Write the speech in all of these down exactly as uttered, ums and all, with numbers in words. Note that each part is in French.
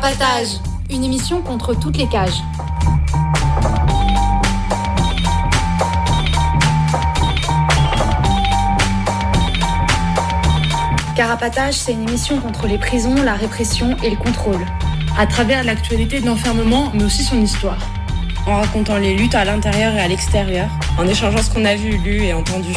Carapatage, une émission contre toutes les cages. Carapatage, c'est une émission contre les prisons, la répression et le contrôle. À travers l'actualité de l'enfermement, mais aussi son histoire. En racontant les luttes à l'intérieur et à l'extérieur. En échangeant ce qu'on a vu, lu et entendu.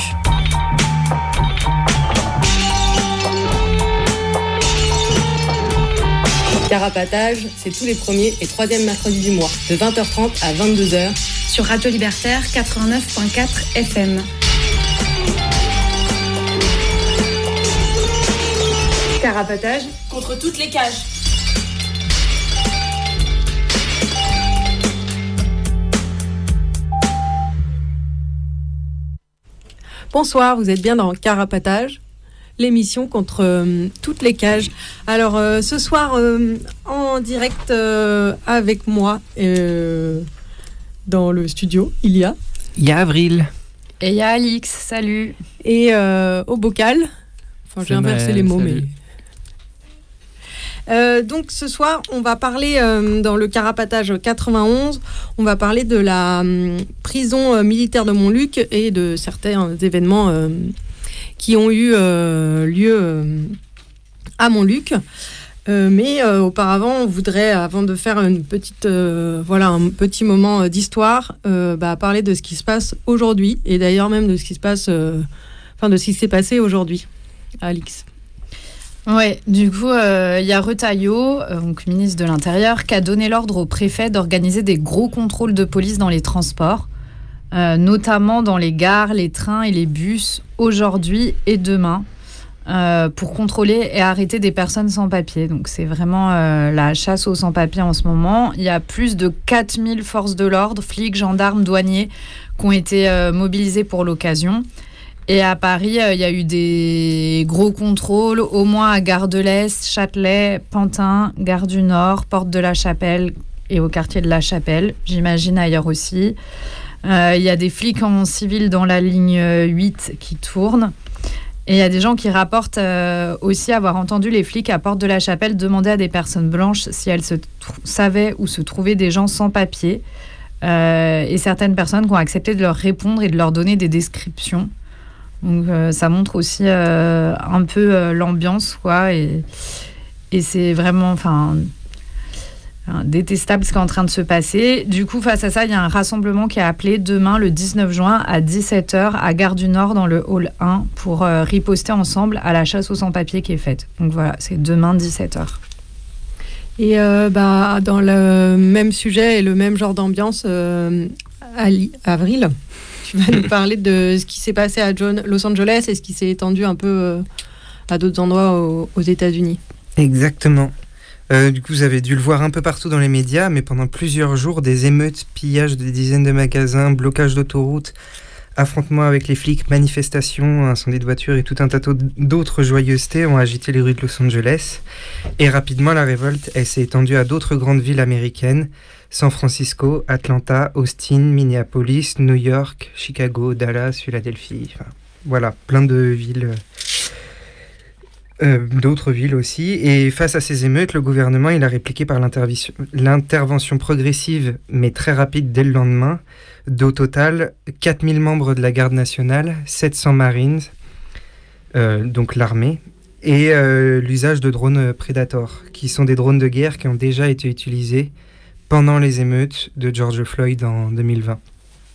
Carapatage, c'est tous les premiers et troisièmes mercredis du mois, de vingt heures trente à vingt-deux heures. Sur Radio Libertaire quatre-vingt-neuf virgule quatre F M. Carapatage contre toutes les cages. Bonsoir, vous êtes bien dans Carapatage, l'émission contre euh, toutes les cages. Alors euh, ce soir, euh, en direct euh, avec moi, euh, dans le studio, il y a... Il y a Avril. Et il y a Alix, salut. Et euh, au bocal, enfin j'ai inversé les mots, salut. mais... Euh, donc ce soir, on va parler euh, dans le Carapatage quatre-vingt-onze, on va parler de la euh, prison euh, militaire de Montluc et de certains événements euh, qui ont eu euh, lieu euh, à Montluc. Euh, mais euh, auparavant, on voudrait, avant de faire une petite, euh, voilà, un petit moment euh, d'histoire, euh, bah, parler de ce qui se passe aujourd'hui et d'ailleurs même de ce qui se passe, euh, enfin de ce qui s'est passé aujourd'hui. Alix. Ouais, du coup, il euh, y a Retailleau, euh, donc ministre de l'Intérieur, qui a donné l'ordre au préfet d'organiser des gros contrôles de police dans les transports, euh, notamment dans les gares, les trains et les bus, aujourd'hui et demain, euh, pour contrôler et arrêter des personnes sans papier. Donc c'est vraiment euh, la chasse aux sans-papiers en ce moment. Il y a plus de quatre mille forces de l'ordre, flics, gendarmes, douaniers, qui ont été euh, mobilisés pour l'occasion. Et à Paris, il euh, y a eu des gros contrôles, au moins à Gare de l'Est, Châtelet, Pantin, Gare du Nord, Porte de la Chapelle et au quartier de la Chapelle, j'imagine ailleurs aussi. Il euh, y a des flics en civil dans la ligne huit qui tournent. Et il y a des gens qui rapportent euh, aussi avoir entendu les flics à Porte de la Chapelle demander à des personnes blanches si elles se tr- savaient où se trouvaient des gens sans papier. Euh, et certaines personnes qui ont accepté de leur répondre et de leur donner des descriptions. Donc euh, ça montre aussi euh, un peu euh, l'ambiance, quoi, et, et c'est vraiment, enfin, détestable ce qui est en train de se passer. Du coup, face à ça, il y a un rassemblement qui est appelé demain, le dix-neuf juin, à dix-sept heures, à Gare du Nord, dans le hall un, pour euh, riposter ensemble à la chasse aux sans-papiers qui est faite. Donc voilà, c'est demain, dix-sept heures. Et euh, bah, dans le même sujet et le même genre d'ambiance, euh, Ali, Avril, tu vas nous parler de ce qui s'est passé à John, Los Angeles et ce qui s'est étendu un peu euh, à d'autres endroits aux, aux États-Unis. Exactement. Euh, du coup, vous avez dû le voir un peu partout dans les médias, mais pendant plusieurs jours, des émeutes, pillages de dizaines de magasins, blocage d'autoroutes, affrontements avec les flics, manifestations, incendies de voitures et tout un tas d'autres joyeusetés ont agité les rues de Los Angeles. Et rapidement, la révolte, elle s'est étendue à d'autres grandes villes américaines, San Francisco, Atlanta, Austin, Minneapolis, New York, Chicago, Dallas, Philadelphie. Enfin, voilà, plein de villes, euh, d'autres villes aussi. Et face à ces émeutes, le gouvernement il a répliqué par l'intervention, l'intervention progressive, mais très rapide dès le lendemain. D'au total, quatre mille membres de la Garde nationale, sept cents Marines, euh, donc l'armée, et euh, l'usage de drones Predator, qui sont des drones de guerre qui ont déjà été utilisés pendant les émeutes de George Floyd en deux mille vingt.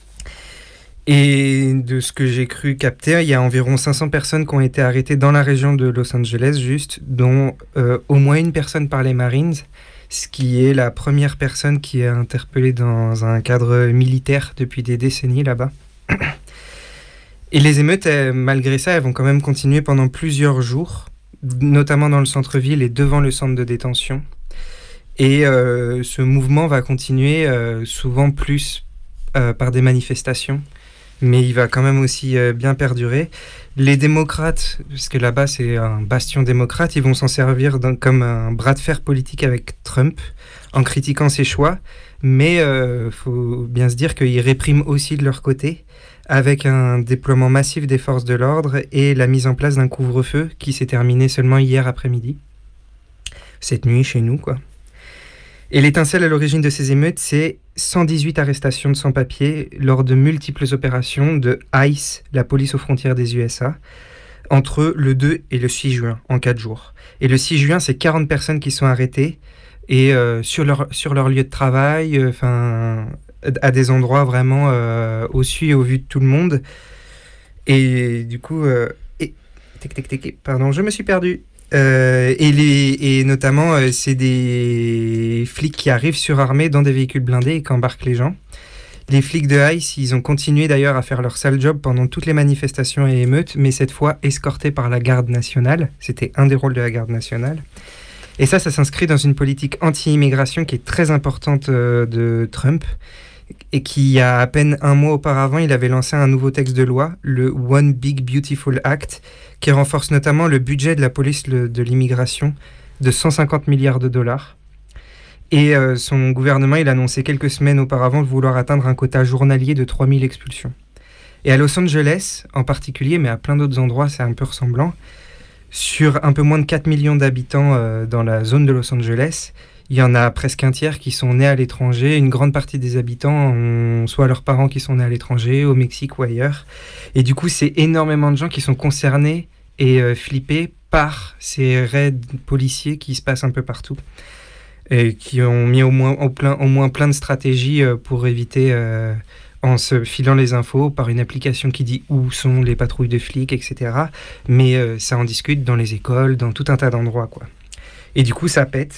Et de ce que j'ai cru capter, il y a environ cinq cents personnes qui ont été arrêtées dans la région de Los Angeles, juste, dont euh, au moins une personne par les Marines, ce qui est la première personne qui est interpellée dans un cadre militaire depuis des décennies là-bas. Et les émeutes, elles, malgré ça, elles vont quand même continuer pendant plusieurs jours, notamment dans le centre-ville et devant le centre de détention. Et euh, ce mouvement va continuer euh, souvent plus euh, par des manifestations, mais il va quand même aussi euh, bien perdurer. Les démocrates, parce que là-bas c'est un bastion démocrate, ils vont s'en servir comme un bras de fer politique avec Trump, en critiquant ses choix, mais il euh, faut bien se dire qu'ils répriment aussi de leur côté, avec un déploiement massif des forces de l'ordre et la mise en place d'un couvre-feu qui s'est terminé seulement hier après-midi. Cette nuit chez nous, quoi. Et l'étincelle à l'origine de ces émeutes, c'est cent dix-huit arrestations de sans-papiers lors de multiples opérations de ICE, la police aux frontières des U S A, entre le deux et le six juin, en quatre jours. Et le six juin, c'est quarante personnes qui sont arrêtées et euh, sur, leur, sur leur lieu de travail, euh, à des endroits vraiment euh, au su et au vu de tout le monde. Et du coup... Euh, et, tic, tic, tic, pardon, je me suis perdu. Euh, et, les, et notamment, euh, c'est des flics qui arrivent surarmés dans des véhicules blindés et qui embarquent les gens. Les flics de ICE, ils ont continué d'ailleurs à faire leur sale job pendant toutes les manifestations et émeutes, mais cette fois escortés par la garde nationale. C'était un des rôles de la garde nationale. Et ça, ça s'inscrit dans une politique anti-immigration qui est très importante euh, de Trump, et qui, il y a à peine un mois auparavant, il avait lancé un nouveau texte de loi, le One Big Beautiful Act, qui renforce notamment le budget de la police de l'immigration de cent cinquante milliards de dollars. Et euh, son gouvernement, il a annoncé quelques semaines auparavant vouloir atteindre un quota journalier de trois mille expulsions. Et à Los Angeles, en particulier, mais à plein d'autres endroits, c'est un peu ressemblant, sur un peu moins de quatre millions d'habitants euh, dans la zone de Los Angeles, il y en a presque un tiers qui sont nés à l'étranger. Une grande partie des habitants ont soit leurs parents qui sont nés à l'étranger, au Mexique ou ailleurs. Et du coup, c'est énormément de gens qui sont concernés et euh, flippés par ces raids policiers qui se passent un peu partout. Et qui ont mis au moins, au plein, au moins plein de stratégies euh, pour éviter, euh, en se filant les infos par une application qui dit où sont les patrouilles de flics, et cetera. Mais euh, ça en discute dans les écoles, dans tout un tas d'endroits, quoi. Et du coup, ça pète.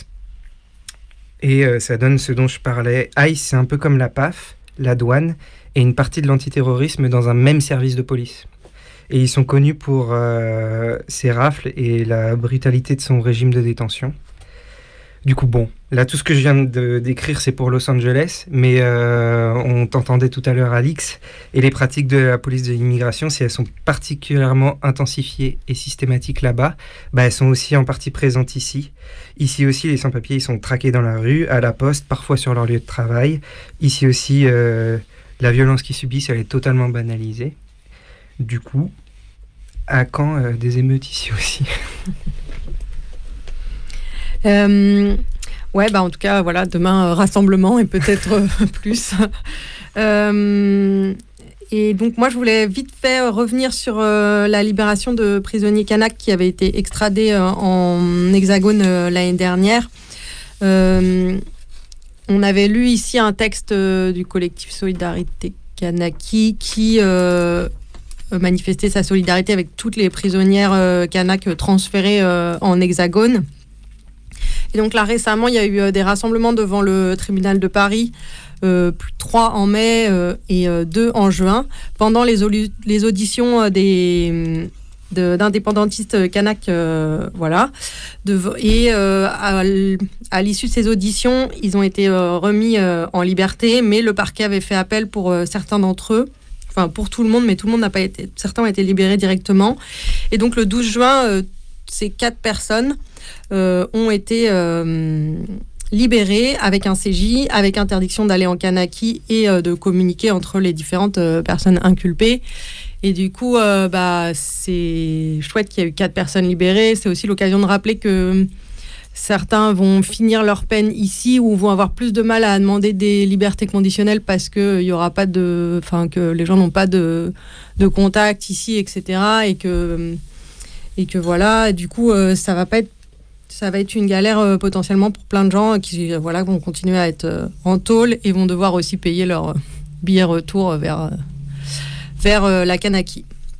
Et euh, ça donne ce dont je parlais. ICE, c'est un peu comme la P A F, la douane, et une partie de l'antiterrorisme dans un même service de police. Et ils sont connus pour euh, ses rafles et la brutalité de son régime de détention. Du coup, bon, là, tout ce que je viens de décrire, c'est pour Los Angeles, mais euh, on t'entendait tout à l'heure, Alix, et les pratiques de la police de l'immigration, si elles sont particulièrement intensifiées et systématiques là-bas, bah, elles sont aussi en partie présentes ici. Ici aussi, les sans-papiers, ils sont traqués dans la rue, à la poste, parfois sur leur lieu de travail. Ici aussi, euh, la violence qu'ils subissent, elle est totalement banalisée. Du coup, à quand euh, des émeutes ici aussi? Euh, ouais, bah en tout cas, voilà, demain, euh, rassemblement et peut-être euh, plus. Euh, et donc, moi, je voulais vite fait euh, revenir sur euh, la libération de prisonniers kanaks qui avaient été extradés euh, en Hexagone euh, l'année dernière. Euh, on avait lu ici un texte euh, du collectif Solidarité Kanaki qui euh, manifestait sa solidarité avec toutes les prisonnières euh, kanaks transférées euh, en Hexagone. Et donc là, récemment, il y a eu euh, des rassemblements devant le tribunal de Paris, euh, trois en mai euh, et euh, deux en juin, pendant les, au- les auditions euh, des, de, d'indépendantistes kanaks. Euh, voilà. De, et euh, à, à l'issue de ces auditions, ils ont été euh, remis euh, en liberté, mais le parquet avait fait appel pour euh, certains d'entre eux. Enfin, pour tout le monde, mais tout le monde n'a pas été... Certains ont été libérés directement. Et donc, le douze juin, euh, ces quatre personnes Euh, ont été euh, libérés avec un C J, avec interdiction d'aller en Kanaki et euh, de communiquer entre les différentes euh, personnes inculpées. Et du coup, euh, bah, c'est chouette qu'il y ait eu quatre personnes libérées. C'est aussi l'occasion de rappeler que certains vont finir leur peine ici ou vont avoir plus de mal à demander des libertés conditionnelles parce que il y aura pas de, enfin que les gens n'ont pas de, de contact ici, et cetera. Et que et que voilà, du coup, euh, ça va pas être Ça va être une galère euh, potentiellement pour plein de gens qui euh, voilà, vont continuer à être euh, en tôle et vont devoir aussi payer leur euh, billet retour vers, euh, vers euh, la Kanaki.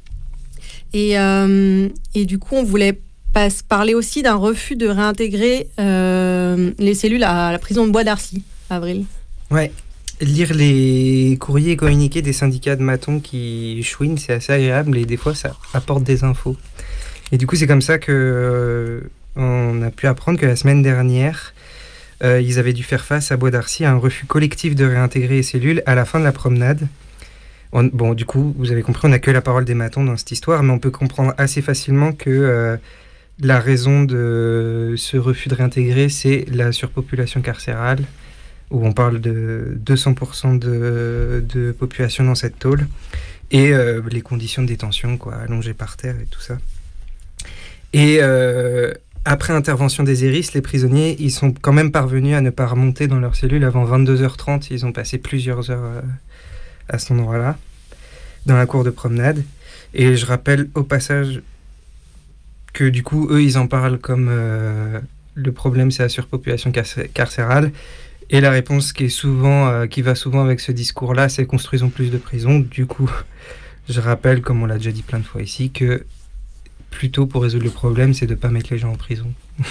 Et, euh, et du coup, on voulait pas parler aussi d'un refus de réintégrer euh, les cellules à la prison de Bois d'Arcy, Avril. Ouais, lire les courriers et communiqués des syndicats de matons qui chouinent, c'est assez agréable et des fois, ça apporte des infos. Et du coup, c'est comme ça que... Euh, on a pu apprendre que la semaine dernière, euh, ils avaient dû faire face à Bois d'Arcy à un refus collectif de réintégrer les cellules à la fin de la promenade. On, bon, du coup, vous avez compris, on n'a que la parole des matons dans cette histoire, mais on peut comprendre assez facilement que euh, la raison de ce refus de réintégrer, c'est la surpopulation carcérale, où on parle de deux cents pour cent de, de population dans cette tôle, et euh, les conditions de détention, quoi, allongées par terre et tout ça. Et... Euh, après intervention des iris, les prisonniers, ils sont quand même parvenus à ne pas remonter dans leur cellule avant vingt-deux heures trente. Ils ont passé plusieurs heures euh, à cet endroit-là, dans la cour de promenade. Et je rappelle au passage que du coup, eux, ils en parlent comme euh, le problème, c'est la surpopulation carcé- carcérale. Et la réponse qui, est souvent, euh, qui va souvent avec ce discours-là, c'est construisons plus de prisons. Du coup, je rappelle, comme on l'a déjà dit plein de fois ici, que plutôt pour résoudre le problème, c'est de ne pas mettre les gens en prison.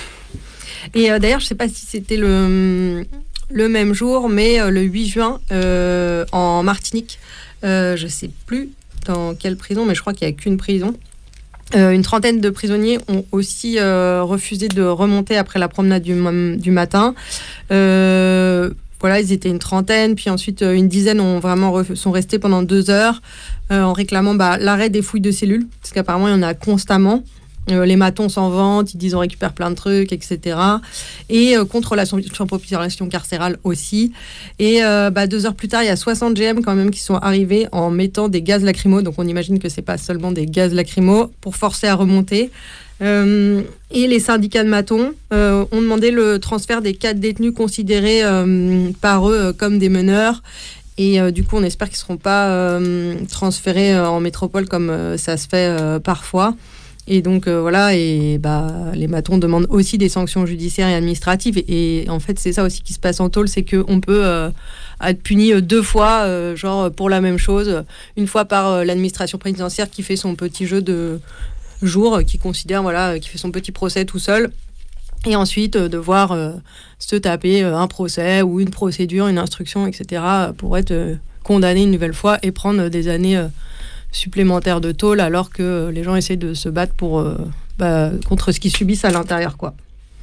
Et euh, d'ailleurs, je ne sais pas si c'était le, le même jour, mais euh, le huit juin, euh, en Martinique, euh, je ne sais plus dans quelle prison, mais je crois qu'il n'y a qu'une prison. Euh, une trentaine de prisonniers ont aussi euh, refusé de remonter après la promenade du, du matin. Euh, voilà, ils étaient une trentaine, puis ensuite euh, une dizaine ont vraiment re- sont restés pendant deux heures euh, en réclamant bah, l'arrêt des fouilles de cellules, parce qu'apparemment il y en a constamment. Euh, les matons s'en vantent, ils disent on récupère plein de trucs, et cetera. Et euh, contre la surpopulation carcérale aussi. Et euh, bah, deux heures plus tard, il y a soixante G M quand même qui sont arrivés en mettant des gaz lacrymaux. Donc on imagine que c'est pas seulement des gaz lacrymaux pour forcer à remonter. Euh, et les syndicats de matons euh, ont demandé le transfert des quatre détenus considérés euh, par eux euh, comme des meneurs. Et euh, du coup, on espère qu'ils ne seront pas euh, transférés euh, en métropole comme euh, ça se fait euh, parfois. Et donc euh, voilà, et bah, les matons demandent aussi des sanctions judiciaires et administratives. Et, et en fait, c'est ça aussi qui se passe en tôle, c'est qu'on peut euh, être puni deux fois, euh, genre pour la même chose. Une fois par euh, l'administration pénitentiaire qui fait son petit jeu de jour, qui considère, voilà, qui fait son petit procès tout seul. Et ensuite, euh, devoir euh, se taper euh, un procès ou une procédure, une instruction, et cetera pour être euh, condamné une nouvelle fois et prendre des années euh, supplémentaires de tôle alors que les gens essayent de se battre pour, euh, bah, contre ce qu'ils subissent à l'intérieur, quoi.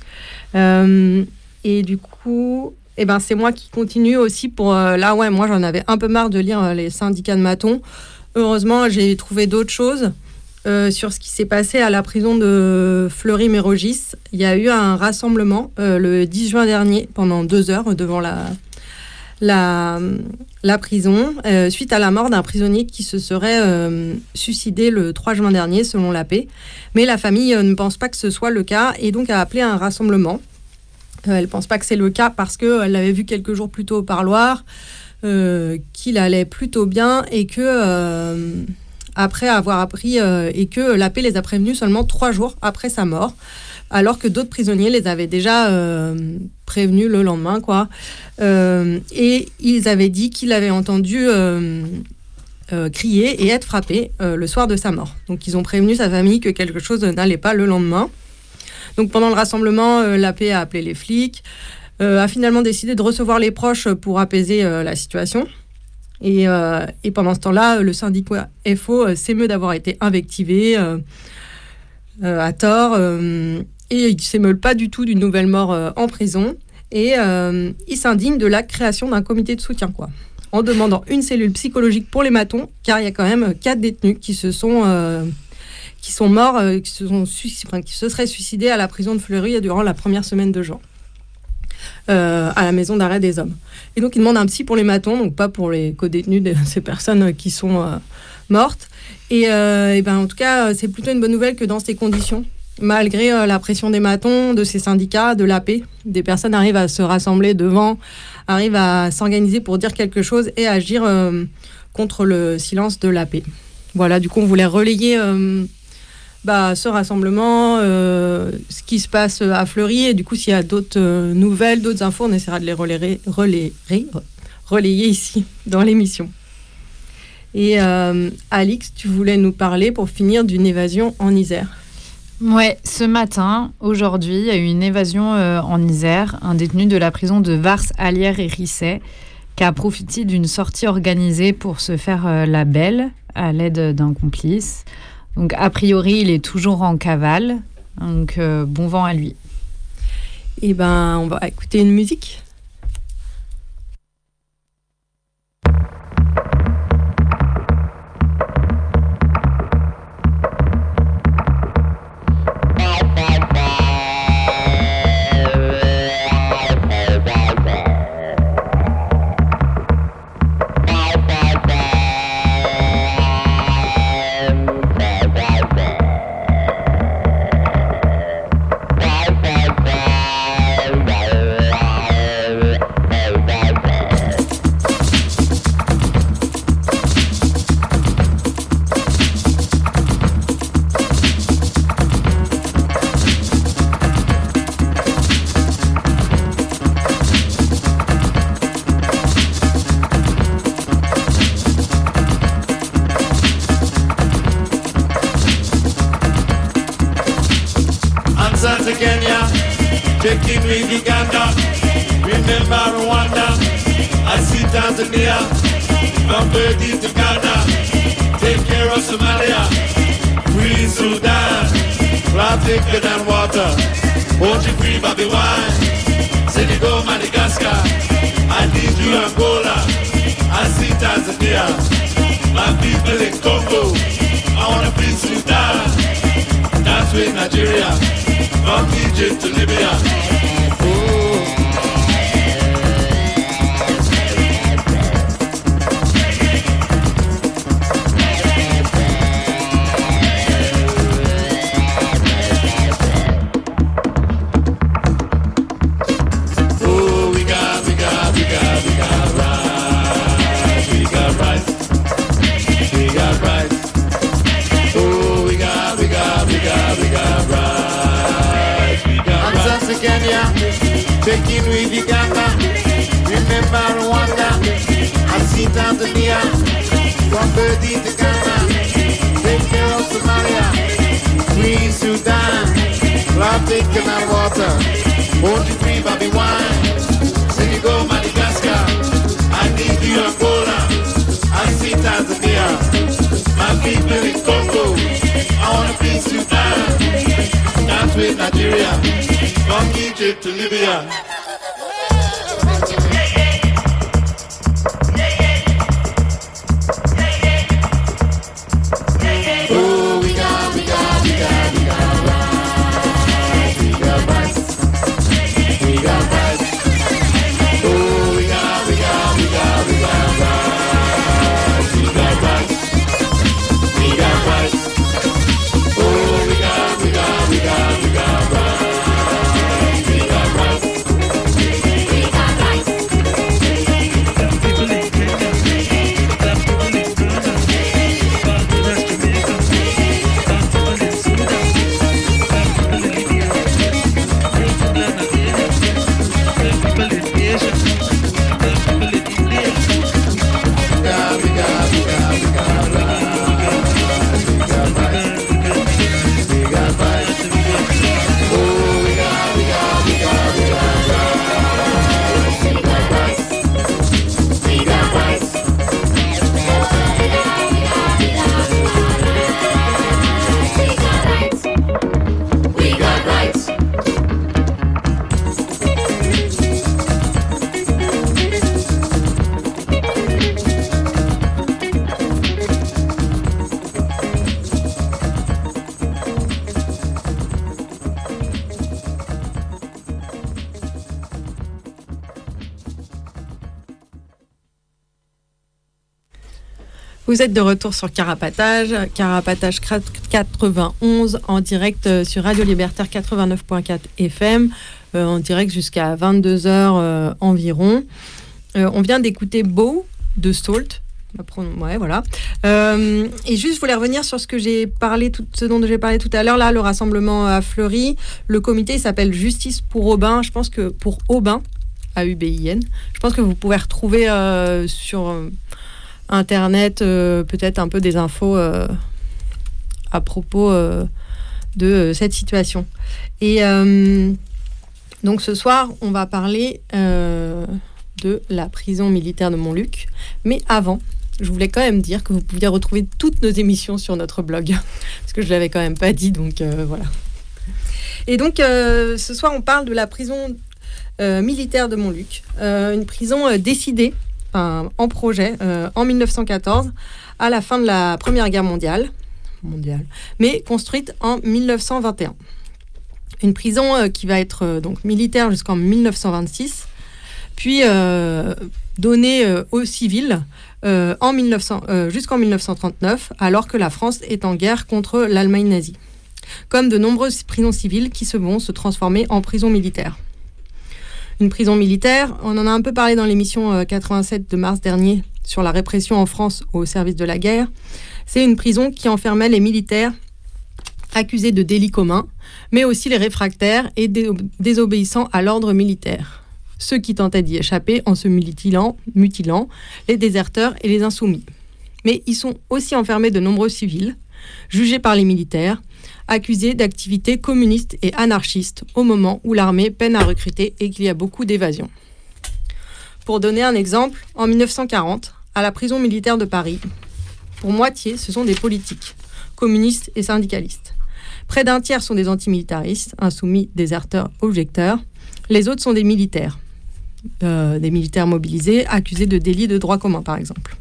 Euh, et du coup, eh ben, c'est moi qui continue aussi pour... Euh, là, ouais, moi, j'en avais un peu marre de lire euh, les syndicats de matons. Heureusement, j'ai trouvé d'autres choses. Euh, sur ce qui s'est passé à la prison de Fleury-Mérogis. Il y a eu un rassemblement euh, le dix juin dernier, pendant deux heures, devant la, la, la prison, euh, suite à la mort d'un prisonnier qui se serait euh, suicidé le trois juin dernier, selon l'A P. Mais la famille euh, ne pense pas que ce soit le cas, et donc a appelé un rassemblement. Euh, elle ne pense pas que c'est le cas parce qu'elle l'avait vu quelques jours plus tôt au parloir, euh, qu'il allait plutôt bien, et que... Euh, après avoir appris euh, et que l'A P les a prévenus seulement trois jours après sa mort, alors que d'autres prisonniers les avaient déjà euh, prévenus le lendemain, quoi. Euh, et ils avaient dit qu'il avait entendu euh, euh, crier et être frappé euh, le soir de sa mort. Donc ils ont prévenu sa famille que quelque chose n'allait pas le lendemain. Donc pendant le rassemblement, euh, l'A P a appelé les flics, euh, a finalement décidé de recevoir les proches pour apaiser euh, la situation. Et, euh, et pendant ce temps-là, le syndicat F O euh, s'émeut d'avoir été invectivé euh, euh, à tort. Euh, et il ne s'émeut pas du tout d'une nouvelle mort euh, en prison. Et euh, il s'indigne de la création d'un comité de soutien, quoi, en demandant une cellule psychologique pour les matons, car il y a quand même quatre détenus qui se sont, euh, qui sont morts, euh, qui, se sont suic- enfin, qui se seraient suicidés à la prison de Fleury durant la première semaine de juin. Euh, à la maison d'arrêt des hommes. Et donc, il demande un psy pour les matons, donc pas pour les co-détenus de ces personnes qui sont euh, mortes. Et, euh, et ben, en tout cas, c'est plutôt une bonne nouvelle que dans ces conditions, malgré euh, la pression des matons, de ces syndicats, de l'A P, des personnes arrivent à se rassembler devant, arrivent à s'organiser pour dire quelque chose et agir euh, contre le silence de l'A P. Voilà, du coup, on voulait relayer... Euh, Bah, ce rassemblement, euh, ce qui se passe à Fleury, et du coup, s'il y a d'autres euh, nouvelles, d'autres infos, on essaiera de les relayer, relayer, relayer ici, dans l'émission. Et euh, Alix, tu voulais nous parler, pour finir, d'une évasion en Isère. Ouais, ce matin, aujourd'hui, il y a eu une évasion euh, en Isère. Un détenu de la prison de Vars, Allières et Risset, qui a profité d'une sortie organisée pour se faire euh, la belle, à l'aide d'un complice. Donc, a priori, il est toujours en cavale. Donc, euh, bon vent à lui. Eh ben, on va écouter une musique. Bye. to Kenya, taking with Uganda. Remember Rwanda, I see Tanzania, from Burdi to Ghana. Take care of Somalia, free Sudan, fly thicker than water. Won't you free Bobby Wine? Senegal, Madagascar, I need you Angola, I see Tanzania. My people in Congo, I wanna free Sudan. Dance with Nigeria, from Egypt to Libya. Oh. Taking with Uganda, remember Rwanda, I see Tanzania, from Burdi to Ghana, take care of Somalia, free Sudan, love taking our water, won't you free Bobby Wine, Senegal, Madagascar, I need you Angola, I see Tanzania, my people in Congo, I wanna free Sudan, dance with Nigeria, from Egypt to Libya. Oh, we got, we got, we got, we got rights. We got rights. We got rights. Oh, we got, we got, we got, we got rights. We got rights. We got rights. Oh, we got, we got, we got, we got rights. Vous êtes de retour sur Carapatage, Carapatage quatre-vingt-onze, en direct sur Radio Libertaire quatre-vingt-neuf point quatre F M, euh, en direct jusqu'à vingt-deux heures euh, environ. Euh, on vient d'écouter Beau de Salt. Ouais, voilà. Euh, et juste, je voulais revenir sur ce que j'ai parlé, tout, ce dont j'ai parlé tout à l'heure. Là, le rassemblement à Fleury, le comité s'appelle Justice pour Aubin. Je pense que pour Aubin, A U B I N, je pense que vous pouvez retrouver euh, sur euh, Internet euh, peut-être un peu des infos euh, à propos euh, de euh, cette situation. Et euh, donc ce soir, on va parler euh, de la prison militaire de Montluc. Mais avant, je voulais quand même dire que vous pouviez retrouver toutes nos émissions sur notre blog, parce que je ne l'avais quand même pas dit, donc euh, voilà. Et donc, euh, ce soir, on parle de la prison euh, militaire de Montluc, euh, une prison euh, décidée, enfin, en projet, euh, en mille neuf cent quatorze, à la fin de la Première Guerre mondiale, mondiale mais construite en mille neuf cent vingt et un. Une prison euh, qui va être euh, donc militaire jusqu'en mille neuf cent vingt-six, puis euh, donnée euh, aux civils euh, en mille neuf cents, euh, jusqu'en mille neuf cent trente-neuf, alors que la France est en guerre contre l'Allemagne nazie. Comme de nombreuses prisons civiles qui se vont se transformer en prisons militaires. Une prison militaire, on en a un peu parlé dans l'émission quatre-vingt-sept de mars dernier sur la répression en France au service de la guerre. C'est une prison qui enfermait les militaires accusés de délits communs, mais aussi les réfractaires et dé- désobéissants à l'ordre militaire. Ceux qui tentaient d'y échapper en se mutilant, mutilant, les déserteurs et les insoumis. Mais ils sont aussi enfermés de nombreux civils, jugé par les militaires, accusé d'activités communistes et anarchistes au moment où l'armée peine à recruter et qu'il y a beaucoup d'évasions. Pour donner un exemple, en dix-neuf cent quarante, à la prison militaire de Paris, pour moitié, ce sont des politiques, communistes et syndicalistes. Près d'un tiers sont des antimilitaristes, insoumis, déserteurs, objecteurs. Les autres sont des militaires, euh, des militaires mobilisés, accusés de délits de droit commun, par exemple.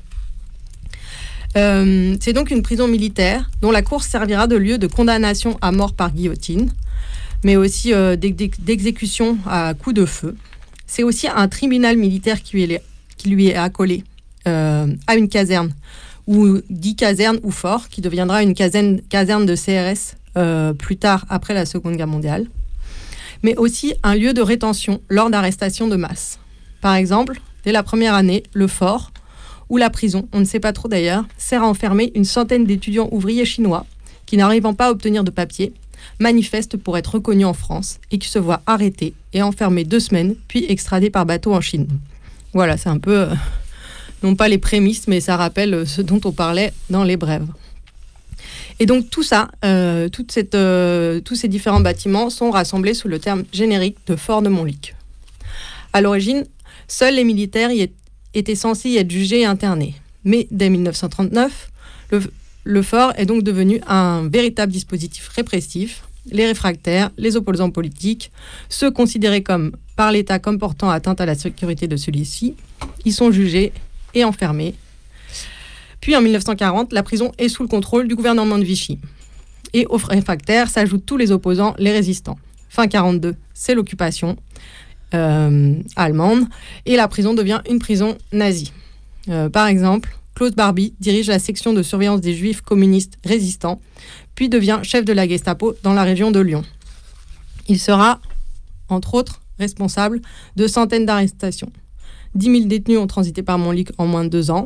Euh, c'est donc une prison militaire dont la cour servira de lieu de condamnation à mort par guillotine, mais aussi euh, d'exécution à coups de feu. C'est aussi un tribunal militaire qui lui est, qui lui est accolé euh, à une caserne, ou dit caserne ou fort, qui deviendra une caserne, caserne de C R S euh, plus tard, après la Seconde Guerre mondiale, mais aussi un lieu de rétention lors d'arrestations de masse. Par exemple, dès la première année, le fort, ou la prison, on ne sait pas trop d'ailleurs, sert à enfermer une centaine d'étudiants ouvriers chinois qui, n'arrivant pas à obtenir de papier, manifestent pour être reconnus en France et qui se voient arrêtés et enfermés deux semaines, puis extradés par bateau en Chine. Voilà, c'est un peu, euh, non pas les prémices, mais ça rappelle ce dont on parlait dans les brèves. Et donc tout ça, euh, toute cette, euh, tous ces différents bâtiments sont rassemblés sous le terme générique de Fort de Montluc. À l'origine, seuls les militaires y étaient censés y être jugés et internés. Mais dès dix-neuf cent trente-neuf, le, le fort est donc devenu un véritable dispositif répressif. Les réfractaires, les opposants politiques, ceux considérés comme, par l'État comme portant atteinte à la sécurité de celui-ci, ils sont jugés et enfermés. Puis en dix-neuf cent quarante, la prison est sous le contrôle du gouvernement de Vichy. Et aux réfractaires s'ajoutent tous les opposants, les résistants. Fin quarante-deux, c'est l'occupation euh, allemande et la prison devient une prison nazie. Euh, par exemple, Klaus Barbie dirige la section de surveillance des juifs communistes résistants, puis devient chef de la Gestapo dans la région de Lyon. Il sera, entre autres, responsable de centaines d'arrestations. dix mille détenus ont transité par Montluc en moins de deux ans,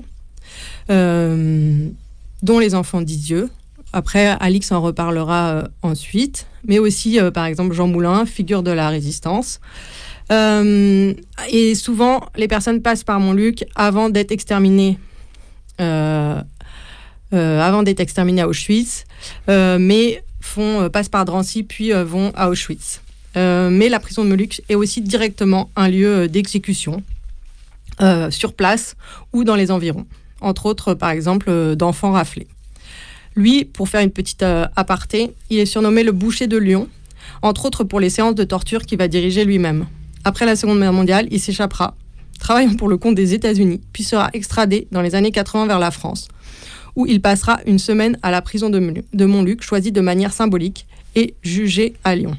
euh, dont les enfants d'Isieux. Après, Alix en reparlera euh, ensuite, mais aussi, euh, par exemple, Jean Moulin, figure de la résistance. Euh, et souvent, les personnes passent par Montluc avant d'être exterminées, euh, euh, avant d'être exterminées à Auschwitz, euh, mais font, euh, passent par Drancy, puis euh, vont à Auschwitz. Euh, mais la prison de Montluc est aussi directement un lieu d'exécution, euh, sur place ou dans les environs. Entre autres, par exemple, euh, d'enfants raflés. Lui, pour faire une petite euh, aparté, il est surnommé le boucher de Lyon, entre autres pour les séances de torture qu'il va diriger lui-même. Après la Seconde Guerre mondiale, il s'échappera, travaillant pour le compte des États-Unis, puis sera extradé dans les années quatre-vingts vers la France, où il passera une semaine à la prison de Montluc, choisie de manière symbolique, et jugé à Lyon.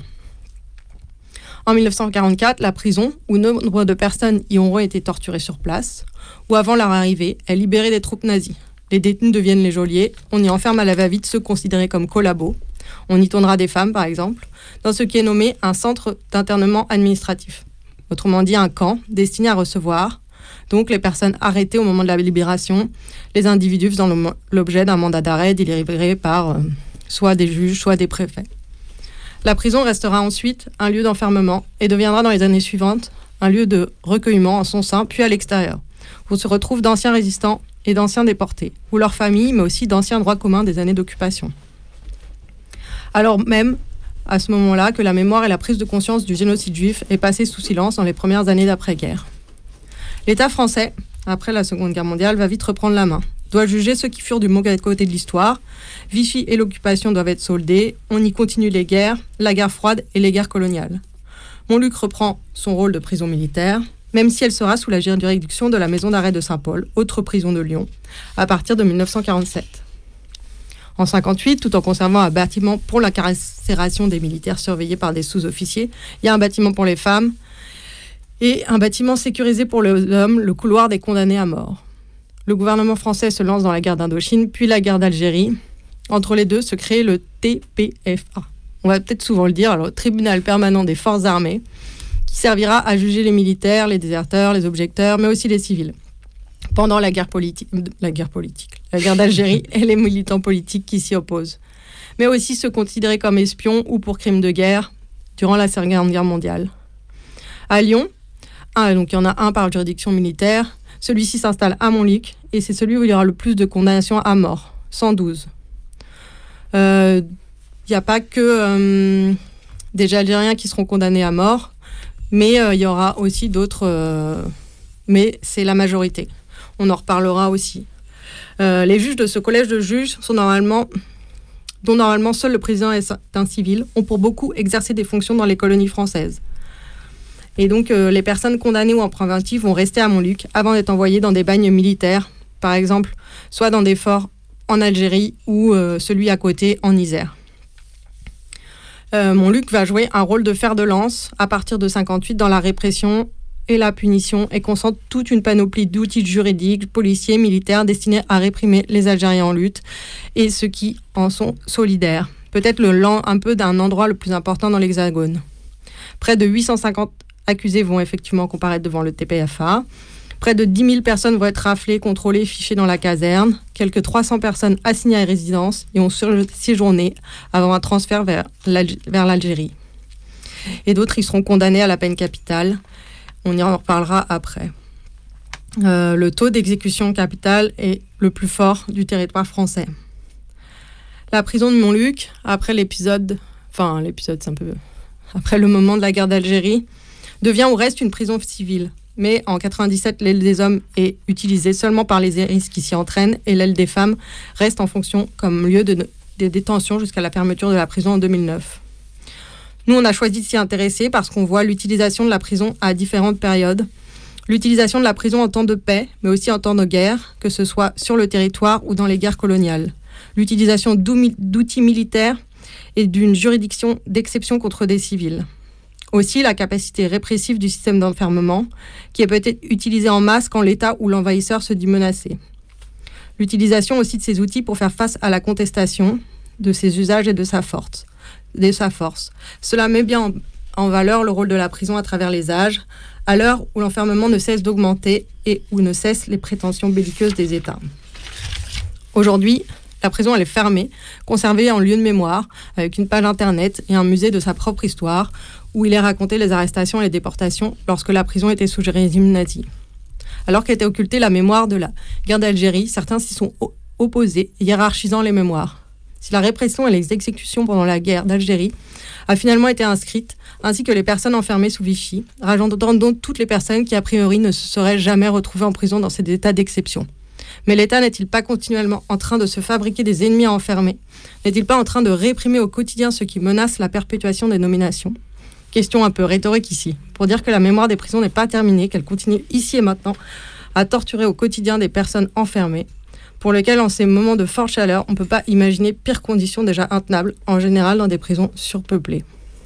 En dix-neuf cent quarante-quatre, la prison, où nombre de personnes y auront été torturées sur place, ou avant leur arrivée, est libérée des troupes nazies. Les détenus deviennent les geôliers, on y enferme à la va-vite ceux considérés comme collabos, on y tournera des femmes par exemple, dans ce qui est nommé un centre d'internement administratif. Autrement dit, un camp destiné à recevoir donc les personnes arrêtées au moment de la libération, les individus faisant l'objet d'un mandat d'arrêt délivré par euh, soit des juges, soit des préfets. La prison restera ensuite un lieu d'enfermement et deviendra dans les années suivantes un lieu de recueillement en son sein, puis à l'extérieur, où se retrouvent d'anciens résistants et d'anciens déportés, ou leurs familles, mais aussi d'anciens droits communs des années d'occupation. Alors même, à ce moment-là, que la mémoire et la prise de conscience du génocide juif est passée sous silence dans les premières années d'après-guerre. L'État français, après la Seconde Guerre mondiale, va vite reprendre la main, doit juger ceux qui furent du mauvais côté de l'histoire. Vichy et l'occupation doivent être soldés, on y continue les guerres, la guerre froide et les guerres coloniales. Montluc reprend son rôle de prison militaire, même si elle sera sous la juridiction de la maison d'arrêt de Saint-Paul, autre prison de Lyon, à partir de dix-neuf cent quarante-sept. En mille neuf cent cinquante-huit, tout en conservant un bâtiment pour l'incarcération des militaires surveillés par des sous-officiers, il y a un bâtiment pour les femmes et un bâtiment sécurisé pour les hommes, le couloir des condamnés à mort. Le gouvernement français se lance dans la guerre d'Indochine, puis la guerre d'Algérie. Entre les deux se crée le T P F A. On va peut-être souvent le dire, alors, le Tribunal permanent des forces armées, qui servira à juger les militaires, les déserteurs, les objecteurs, mais aussi les civils. Pendant la guerre politique, la guerre politique, la guerre d'Algérie et les militants politiques qui s'y opposent. Mais aussi ceux considérés comme espions ou pour crimes de guerre durant la Seconde Guerre mondiale. À Lyon, un, donc il y en a un par juridiction militaire, celui-ci s'installe à Montluc et c'est celui où il y aura le plus de condamnations à mort, cent douze. Il n'y a pas que euh, des Algériens qui seront condamnés à mort, mais il euh, y aura aussi d'autres, euh, mais c'est la majorité. On en reparlera aussi. Euh, les juges de ce collège de juges sont normalement, dont normalement seul le président est un civil, ont pour beaucoup exercé des fonctions dans les colonies françaises. Et donc euh, les personnes condamnées ou en préventif vont rester à Montluc avant d'être envoyées dans des bagnes militaires, par exemple, soit dans des forts en Algérie ou euh, celui à côté en Isère. Euh, Montluc va jouer un rôle de fer de lance à partir de cinquante-huit dans la répression et la punition et concentre toute une panoplie d'outils juridiques, policiers, militaires destinés à réprimer les Algériens en lutte et ceux qui en sont solidaires. Peut-être le land un peu d'un endroit le plus important dans l'Hexagone. Près de huit cent cinquante accusés vont effectivement comparaître devant le T P F A. Près de dix mille personnes vont être raflées, contrôlées, fichées dans la caserne. Quelques trois cents personnes assignées à résidence et ont séjourné avant un transfert vers, l'Alg- vers l'Algérie. Et d'autres y seront condamnés à la peine capitale. On y en reparlera après. Euh, le taux d'exécution capitale est le plus fort du territoire français. La prison de Montluc, après l'épisode, enfin l'épisode c'est un peu, après le moment de la guerre d'Algérie, devient ou reste une prison civile. Mais en quatre-vingt-dix-sept, l'aile des hommes est utilisée seulement par les hérisses qui s'y entraînent et l'aile des femmes reste en fonction comme lieu de, de détention jusqu'à la fermeture de la prison en deux mille neuf. Nous, on a choisi de s'y intéresser parce qu'on voit l'utilisation de la prison à différentes périodes. L'utilisation de la prison en temps de paix, mais aussi en temps de guerre, que ce soit sur le territoire ou dans les guerres coloniales. L'utilisation d'outils militaires et d'une juridiction d'exception contre des civils. Aussi, la capacité répressive du système d'enfermement, qui est peut-être utilisée en masse quand l'État ou l'envahisseur se dit menacé. L'utilisation aussi de ces outils pour faire face à la contestation de ses usages et de sa force. De sa force. Cela met bien en, en valeur le rôle de la prison à travers les âges, à l'heure où l'enfermement ne cesse d'augmenter et où ne cessent les prétentions belliqueuses des États. Aujourd'hui, la prison elle est fermée, conservée en lieu de mémoire, avec une page internet et un musée de sa propre histoire, où il est raconté les arrestations et les déportations lorsque la prison était sous régime nazi. Alors qu'était occultée la mémoire de la guerre d'Algérie, certains s'y sont o- opposés, hiérarchisant les mémoires. Si la répression et les exécutions pendant la guerre d'Algérie a finalement été inscrite, ainsi que les personnes enfermées sous Vichy, rajeunissant donc toutes les personnes qui a priori ne se seraient jamais retrouvées en prison dans cet état d'exception. Mais l'État n'est-il pas continuellement en train de se fabriquer des ennemis à enfermer ? N'est-il pas en train de réprimer au quotidien ceux qui menacent la perpétuation des nominations ? Question un peu rhétorique ici, pour dire que la mémoire des prisons n'est pas terminée, qu'elle continue ici et maintenant à torturer au quotidien des personnes enfermées, pour lesquelles en ces moments de forte chaleur, on ne peut pas imaginer pires conditions déjà intenables, en général dans des prisons surpeuplées.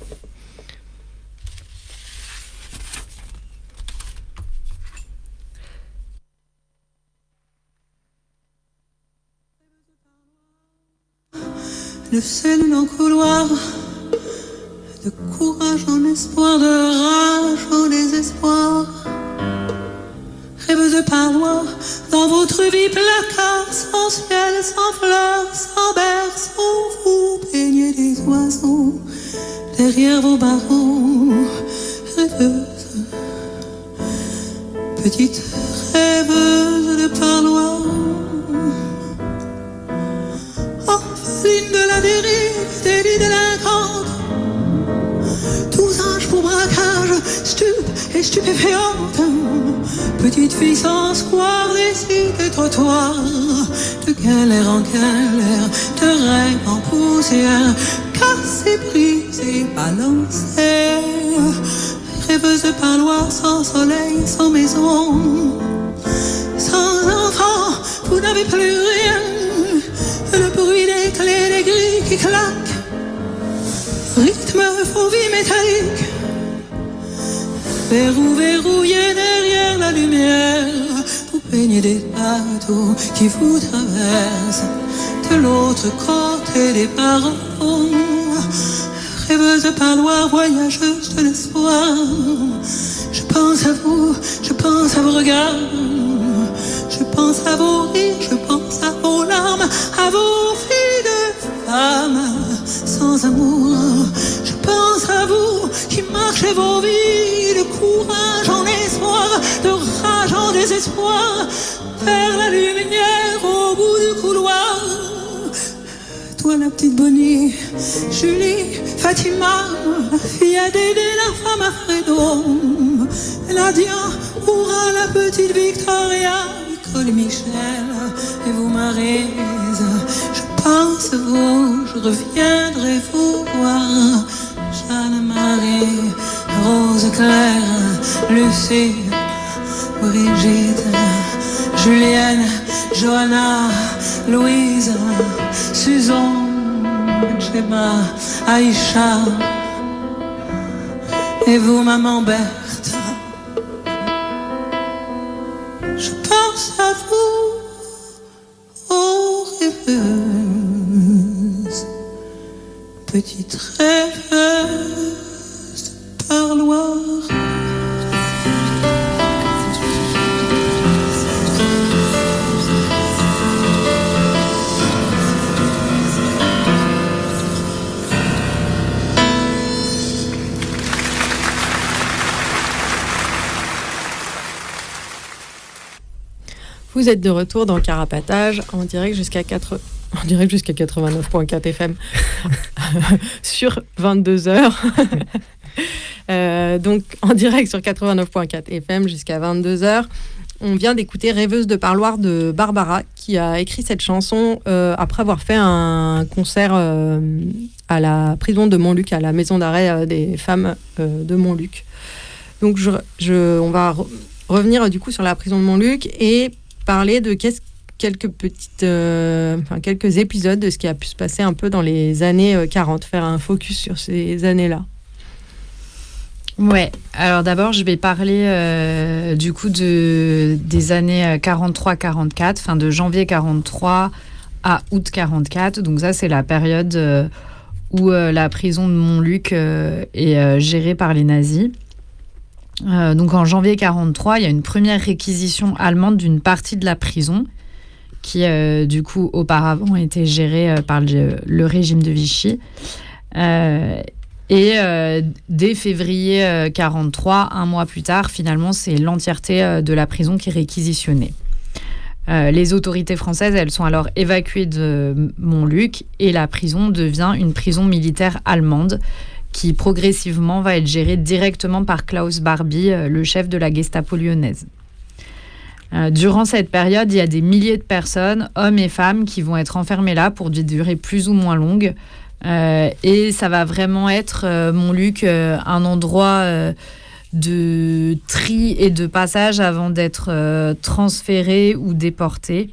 Le sel dans le couloir, de courage en espoir, de rage au désespoir. Rêve de parloir, dans votre vie placard, sans ciel, sans fleurs, sans berceau, vous peignez des oiseaux derrière vos barreaux. Rêveuse, petite rêveuse de parloir. Orpheline de la dérive, délit délinquante, tous anges pour braquage, stupe et stupéfiante. Petite fille sans square, des sites et trottoirs, de galère en galère, de rêve en poussière, cassée, brisée, balancée. Rêveuse de parloir, sans soleil, sans maison, sans enfant, vous n'avez plus rien. Le bruit des clés, des grilles qui claquent, rythme, faux vie métallique. Verrou verrouillé derrière la lumière, vous peignez des bateaux qui vous traversent de l'autre côté des barreaux. Rêveuse de parloir, voyageuse de l'espoir, je pense à vous, je pense à vos regards, je pense à vos rires, je pense à vos larmes, à vos filles de femmes sans amour. Je pense à vous qui marchez vos vies de courage en espoir, de rage en désespoir, vers la lumière au bout du couloir. toi la petite Bonnie, Julie, Fatima, la fille à Dédé, la femme à Fredo, Nadia, Oura, la petite Victoria, Nicole et Michel, et vous Maryse, je pense à vous, je reviendrai vous voir, Jeanne-Marie, Rose Claire, Lucie, Brigitte, Julienne, Johanna, Louise, Suzanne, Gemma, Aïcha, et vous, maman Berthe. Je pense à vous, aux rêveuses, petites rêveuses de parloir. Vous êtes de retour dans Carapatage en direct jusqu'à quatre... en direct jusqu'à quatre-vingt-neuf virgule quatre F M sur vingt-deux heures. euh, donc en direct sur quatre-vingt-neuf virgule quatre F M jusqu'à vingt-deux heures. On vient d'écouter Rêveuse de parloir de Barbara qui a écrit cette chanson euh, après avoir fait un concert euh, à la prison de Montluc, à la maison d'arrêt euh, des femmes euh, de Montluc. Donc je, je, on va re- revenir du coup sur la prison de Montluc et parler de qu'est-ce, quelques petites, euh, enfin quelques épisodes de ce qui a pu se passer un peu dans les années quarante, faire un focus sur ces années-là. Ouais, alors d'abord je vais parler euh, du coup de, des années quarante-trois quarante-quatre, fin de janvier quarante-trois à août quarante-quatre. Donc ça c'est la période euh, où euh, la prison de Montluc euh, est euh, gérée par les nazis. Euh, donc en janvier quarante-trois, il y a une première réquisition allemande d'une partie de la prison qui, euh, du coup, auparavant était gérée euh, par le, le régime de Vichy. Euh, et euh, dès février euh, quarante-trois, un mois plus tard, finalement, c'est l'entièreté euh, de la prison qui est réquisitionnée. Euh, les autorités françaises, elles sont alors évacuées de Montluc et la prison devient une prison militaire allemande qui progressivement va être géré directement par Klaus Barbie, le chef de la Gestapo lyonnaise. Euh, durant cette période, il y a des milliers de personnes, hommes et femmes, qui vont être enfermés là pour des durées plus ou moins longues. Euh, et ça va vraiment être, euh, Montluc, euh, un endroit euh, de tri et de passage avant d'être euh, transférés ou déportés.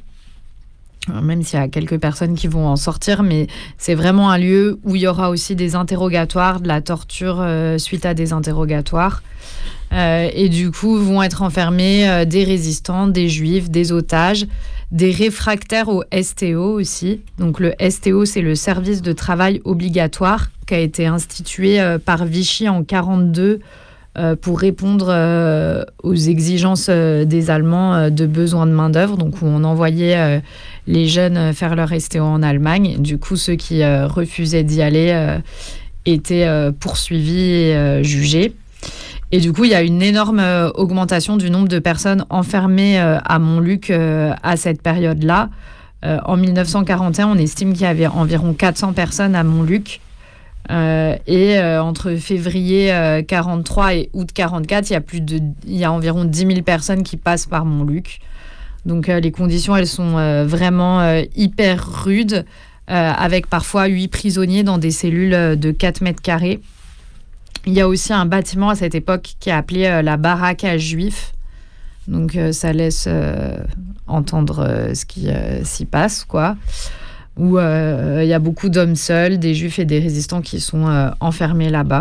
Même s'il y a quelques personnes qui vont en sortir, mais c'est vraiment un lieu où il y aura aussi des interrogatoires, de la torture euh, suite à des interrogatoires. Euh, et du coup, vont être enfermés euh, des résistants, des juifs, des otages, des réfractaires au S T O aussi. Donc le S T O, c'est le service de travail obligatoire qui a été institué euh, par Vichy en quarante-deux euh, pour répondre euh, aux exigences euh, des Allemands euh, de besoin de main-d'œuvre, donc où on envoyait euh, les jeunes faire leur S T O en Allemagne. Du coup, ceux qui euh, refusaient d'y aller euh, étaient euh, poursuivis et euh, jugés. Et du coup, il y a une énorme euh, augmentation du nombre de personnes enfermées euh, à Montluc euh, à cette période-là. Euh, en dix-neuf cent quarante et un, on estime qu'il y avait environ quatre cents personnes à Montluc. Euh, et euh, entre février euh, quarante-trois et août quarante-quatre, il y a, plus de, il y a environ dix mille personnes qui passent par Montluc. Donc euh, les conditions, elles sont euh, vraiment euh, hyper rudes, euh, avec parfois huit prisonniers dans des cellules de quatre mètres carrés. Il y a aussi un bâtiment à cette époque qui est appelé euh, la baraque à juifs. Donc euh, ça laisse euh, entendre euh, ce qui euh, s'y passe, quoi. Où euh, il y a beaucoup d'hommes seuls, des juifs et des résistants qui sont euh, enfermés là-bas.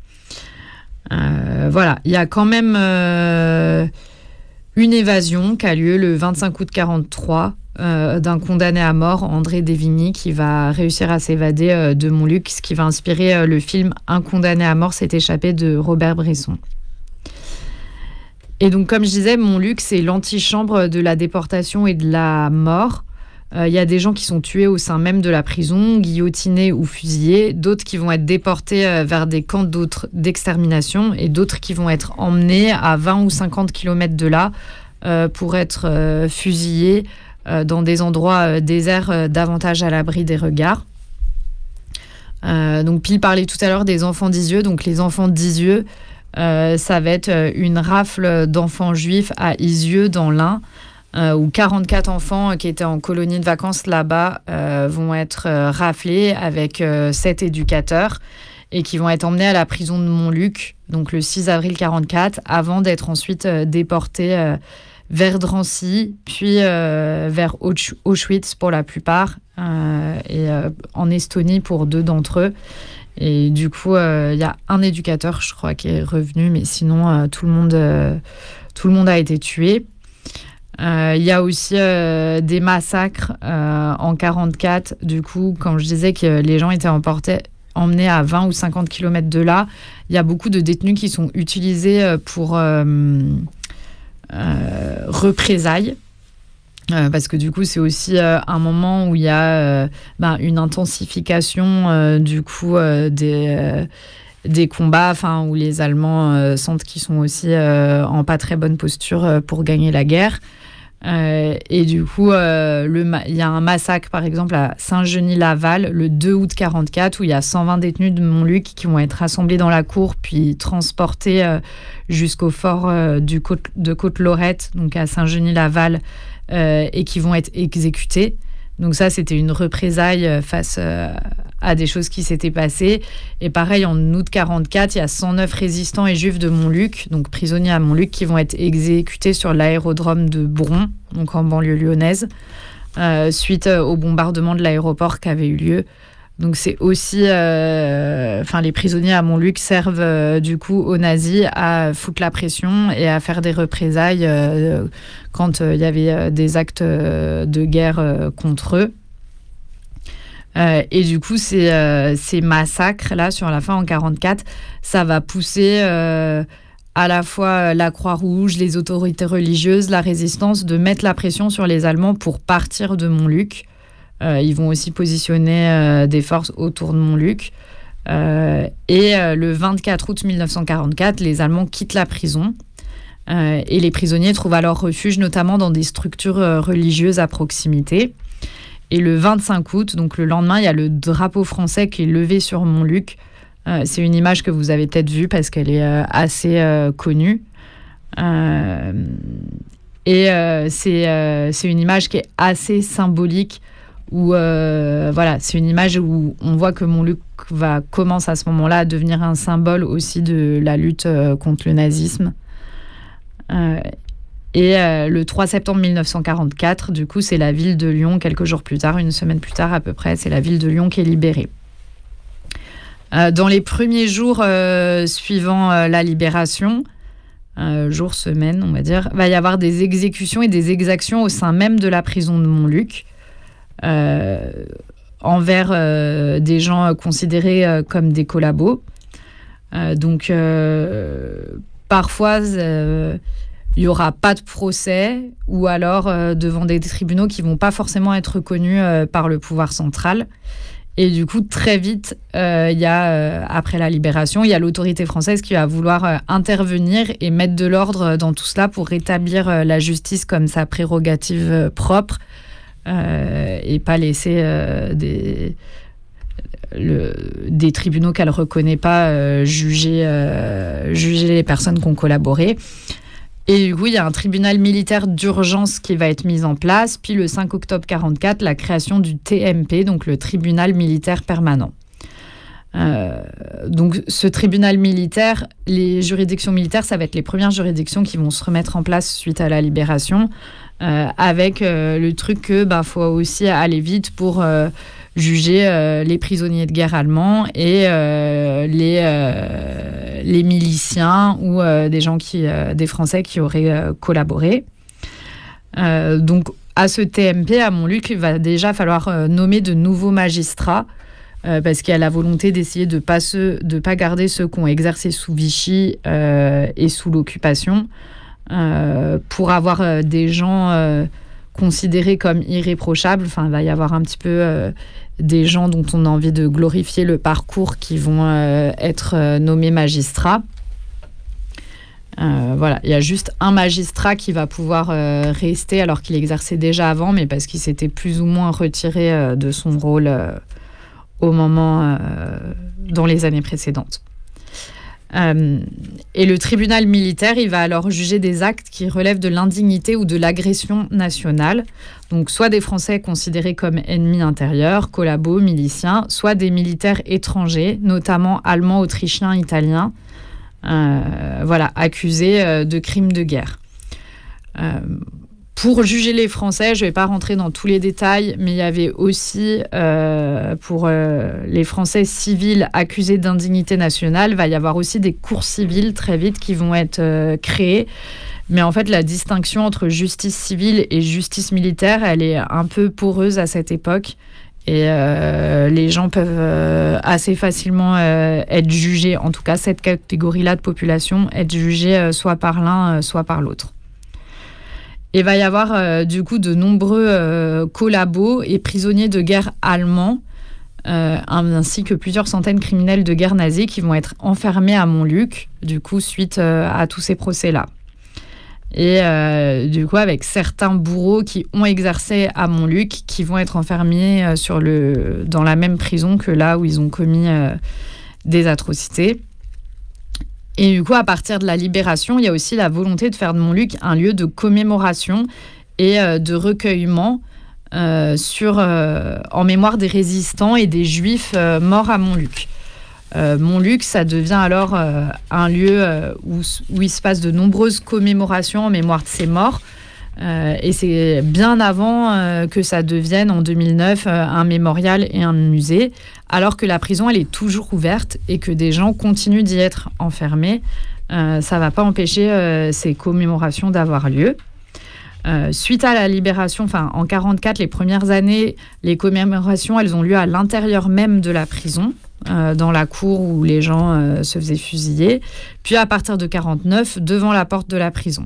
Euh, voilà, il y a quand même euh, une évasion qui a lieu le vingt-cinq août quarante-trois euh, d'un condamné à mort, André Devigny, qui va réussir à s'évader euh, de Montluc, ce qui va inspirer euh, le film « Un condamné à mort s'est échappé » de Robert Bresson. Et donc, comme je disais, Montluc, c'est l'antichambre de la déportation et de la mort. Il euh, y a des gens qui sont tués au sein même de la prison, guillotinés ou fusillés, d'autres qui vont être déportés euh, vers des camps d'autres, d'extermination et d'autres qui vont être emmenés à vingt ou cinquante kilomètres de là euh, pour être euh, fusillés euh, dans des endroits euh, déserts euh, davantage à l'abri des regards. Euh, donc, Pile parlait tout à l'heure des enfants d'Isieux. Donc, les enfants d'Isieux, euh, ça va être une rafle d'enfants juifs à Isieux, dans l'Ain, euh, où quarante-quatre enfants qui étaient en colonie de vacances là-bas euh, vont être euh, raflés avec euh, sept éducateurs et qui vont être emmenés à la prison de Montluc, donc le six avril quarante-quatre, avant d'être ensuite euh, déportés euh, vers Drancy, puis euh, vers Auschwitz pour la plupart, euh, et euh, en Estonie pour deux d'entre eux. Et du coup, il euh, y a un éducateur, je crois, qui est revenu, mais sinon, euh, tout, le monde, euh, tout le monde a été tué. Il euh, y a aussi euh, des massacres euh, en quarante-quatre. Du coup, quand je disais que les gens étaient emportés, emmenés à vingt ou cinquante kilomètres de là, il y a beaucoup de détenus qui sont utilisés pour... Euh, Euh, représailles, euh, parce que du coup c'est aussi euh, un moment où il y a euh, ben, une intensification euh, du coup euh, des, euh, des combats, enfin où les Allemands euh, sentent qu'ils sont aussi euh, en pas très bonne posture euh, pour gagner la guerre. Euh, et du coup, euh, le ma- il y a un massacre, par exemple, à Saint-Genis-Laval, le deux août quarante-quatre, où il y a cent vingt détenus de Montluc qui vont être rassemblés dans la cour, puis transportés euh, jusqu'au fort euh, du Côte, de Côte-Lorette, donc à Saint-Genis-Laval, euh, et qui vont être exécutés. Donc ça, c'était une représaille face euh, à des choses qui s'étaient passées. Et pareil, en août quarante-quatre, il y a cent neuf résistants et juifs de Montluc, donc prisonniers à Montluc, qui vont être exécutés sur l'aérodrome de Bron, donc en banlieue lyonnaise, euh, suite au bombardement de l'aéroport qui avait eu lieu. Donc c'est aussi... Euh, enfin, les prisonniers à Montluc servent euh, du coup aux nazis à foutre la pression et à faire des représailles euh, quand il euh, y avait euh, des actes euh, de guerre euh, contre eux. Euh, et du coup, ces, euh, ces massacres-là, sur la fin en quarante-quatre, ça va pousser euh, à la fois la Croix-Rouge, les autorités religieuses, la résistance, de mettre la pression sur les Allemands pour partir de Montluc. Euh, ils vont aussi positionner euh, des forces autour de Montluc. Euh, et euh, le vingt-quatre août mille neuf cent quarante-quatre, les Allemands quittent la prison. Euh, et les prisonniers trouvent alors refuge, notamment dans des structures euh, religieuses à proximité. Et le vingt-cinq août, donc le lendemain, il y a le drapeau français qui est levé sur Montluc. Euh, c'est une image que vous avez peut-être vue parce qu'elle est euh, assez euh, connue. Euh, et euh, c'est, euh, c'est une image qui est assez symbolique, où euh, voilà, c'est une image où on voit que Montluc va commence à ce moment-là à devenir un symbole aussi de la lutte euh, contre le nazisme. Euh, et euh, le trois septembre mille neuf cent quarante-quatre, du coup, c'est la ville de Lyon, quelques jours plus tard, une semaine plus tard à peu près, c'est la ville de Lyon qui est libérée. Euh, dans les premiers jours euh, suivant euh, la libération, euh, jours, semaines, on va dire, va y avoir des exécutions et des exactions au sein même de la prison de Montluc. Euh, envers euh, des gens considérés euh, comme des collabos. Euh, donc, euh, parfois, il euh, n'y aura pas de procès, ou alors euh, devant des tribunaux qui ne vont pas forcément être reconnus euh, par le pouvoir central. Et du coup, très vite, euh, y a, euh, après la libération, il y a l'autorité française qui va vouloir euh, intervenir et mettre de l'ordre dans tout cela pour rétablir euh, la justice comme sa prérogative euh, propre. Euh, et pas laisser euh, des, le, des tribunaux qu'elle ne reconnaît pas euh, juger, euh, juger les personnes qui ont collaboré. Et du coup, il y a un tribunal militaire d'urgence qui va être mis en place. Puis le cinq octobre quarante-quatre, la création du T M P, donc le tribunal militaire permanent. Euh, donc ce tribunal militaire, les juridictions militaires, ça va être les premières juridictions qui vont se remettre en place suite à la libération. Euh, avec euh, le truc que bah, faut aussi aller vite pour euh, juger euh, les prisonniers de guerre allemands et euh, les, euh, les miliciens ou euh, des gens qui, euh, des Français qui auraient euh, collaboré. Euh, donc à ce T M P, à Montluc, il va déjà falloir euh, nommer de nouveaux magistrats euh, parce qu'il y a la volonté d'essayer de pas se, de pas garder ceux qui ont exercé sous Vichy euh, et sous l'occupation. Euh, pour avoir euh, des gens euh, considérés comme irréprochables. Enfin, il va y avoir un petit peu euh, des gens dont on a envie de glorifier le parcours qui vont euh, être euh, nommés magistrats. Euh, voilà, il y a juste un magistrat qui va pouvoir euh, rester alors qu'il exerçait déjà avant, mais parce qu'il s'était plus ou moins retiré euh, de son rôle euh, au moment euh, dans les années précédentes. Euh, et le tribunal militaire, il va alors juger des actes qui relèvent de l'indignité ou de l'agression nationale. Donc, soit des Français considérés comme ennemis intérieurs, collabos, miliciens, soit des militaires étrangers, notamment allemands, autrichiens, italiens, euh, voilà, accusés euh, de crimes de guerre. Euh, Pour juger les Français, je ne vais pas rentrer dans tous les détails, mais il y avait aussi, euh, pour euh, les Français civils accusés d'indignité nationale, il va y avoir aussi des cours civiles très vite qui vont être euh, créées. Mais en fait, la distinction entre justice civile et justice militaire, elle est un peu poreuse à cette époque. Et euh, les gens peuvent euh, assez facilement euh, être jugés, en tout cas cette catégorie-là de population, être jugés euh, soit par l'un, euh, soit par l'autre. Il va y avoir euh, du coup de nombreux euh, collabos et prisonniers de guerre allemands, euh, ainsi que plusieurs centaines de criminels de guerre nazis qui vont être enfermés à Montluc, du coup, suite euh, à tous ces procès-là. Et euh, du coup, avec certains bourreaux qui ont exercé à Montluc, qui vont être enfermés euh, sur le, dans la même prison que là où ils ont commis euh, des atrocités. Et du coup, à partir de la libération, il y a aussi la volonté de faire de Montluc un lieu de commémoration et euh, de recueillement euh, sur, euh, en mémoire des résistants et des Juifs euh, morts à Montluc. Euh, Montluc, ça devient alors euh, un lieu euh, où, où il se passe de nombreuses commémorations en mémoire de ces morts. Euh, et c'est bien avant euh, que ça devienne, en deux mille neuf, euh, un mémorial et un musée, alors que la prison, elle est toujours ouverte et que des gens continuent d'y être enfermés. Euh, ça ne va pas empêcher euh, ces commémorations d'avoir lieu. Euh, suite à la libération, enfin, en mille neuf cent quarante-quatre, les premières années, les commémorations, elles ont lieu à l'intérieur même de la prison, euh, dans la cour où les gens euh, se faisaient fusiller. Puis à partir de mille neuf cent quarante-neuf, devant la porte de la prison.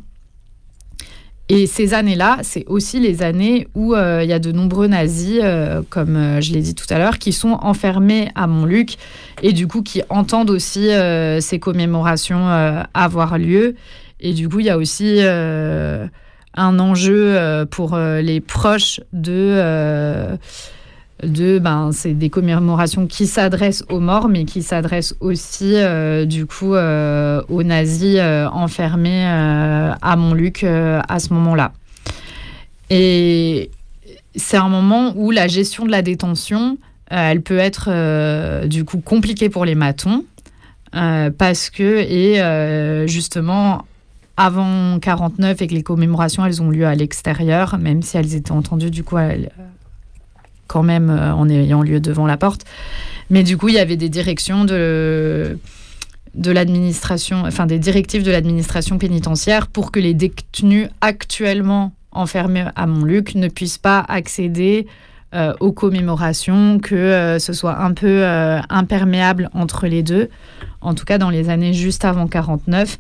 Et ces années-là, c'est aussi les années où il euh, y a de nombreux nazis, euh, comme euh, je l'ai dit tout à l'heure, qui sont enfermés à Montluc et du coup qui entendent aussi euh, ces commémorations euh, avoir lieu. Et du coup, il y a aussi euh, un enjeu euh, pour euh, les proches de... Euh, de ben, c'est des commémorations qui s'adressent aux morts, mais qui s'adressent aussi euh, du coup euh, aux nazis euh, enfermés euh, à Montluc euh, à ce moment-là. Et c'est un moment où la gestion de la détention, euh, elle peut être euh, du coup compliquée pour les matons, euh, parce que et euh, justement avant quarante-neuf et que les commémorations elles ont lieu à l'extérieur, même si elles étaient entendues du coup à, quand même euh, en ayant lieu devant la porte. Mais du coup, il y avait des directions de, de l'administration, enfin des directives de l'administration pénitentiaire pour que les détenus actuellement enfermés à Montluc ne puissent pas accéder euh, aux commémorations, que euh, ce soit un peu euh, imperméable entre les deux. En tout cas, dans les années juste avant quarante-neuf.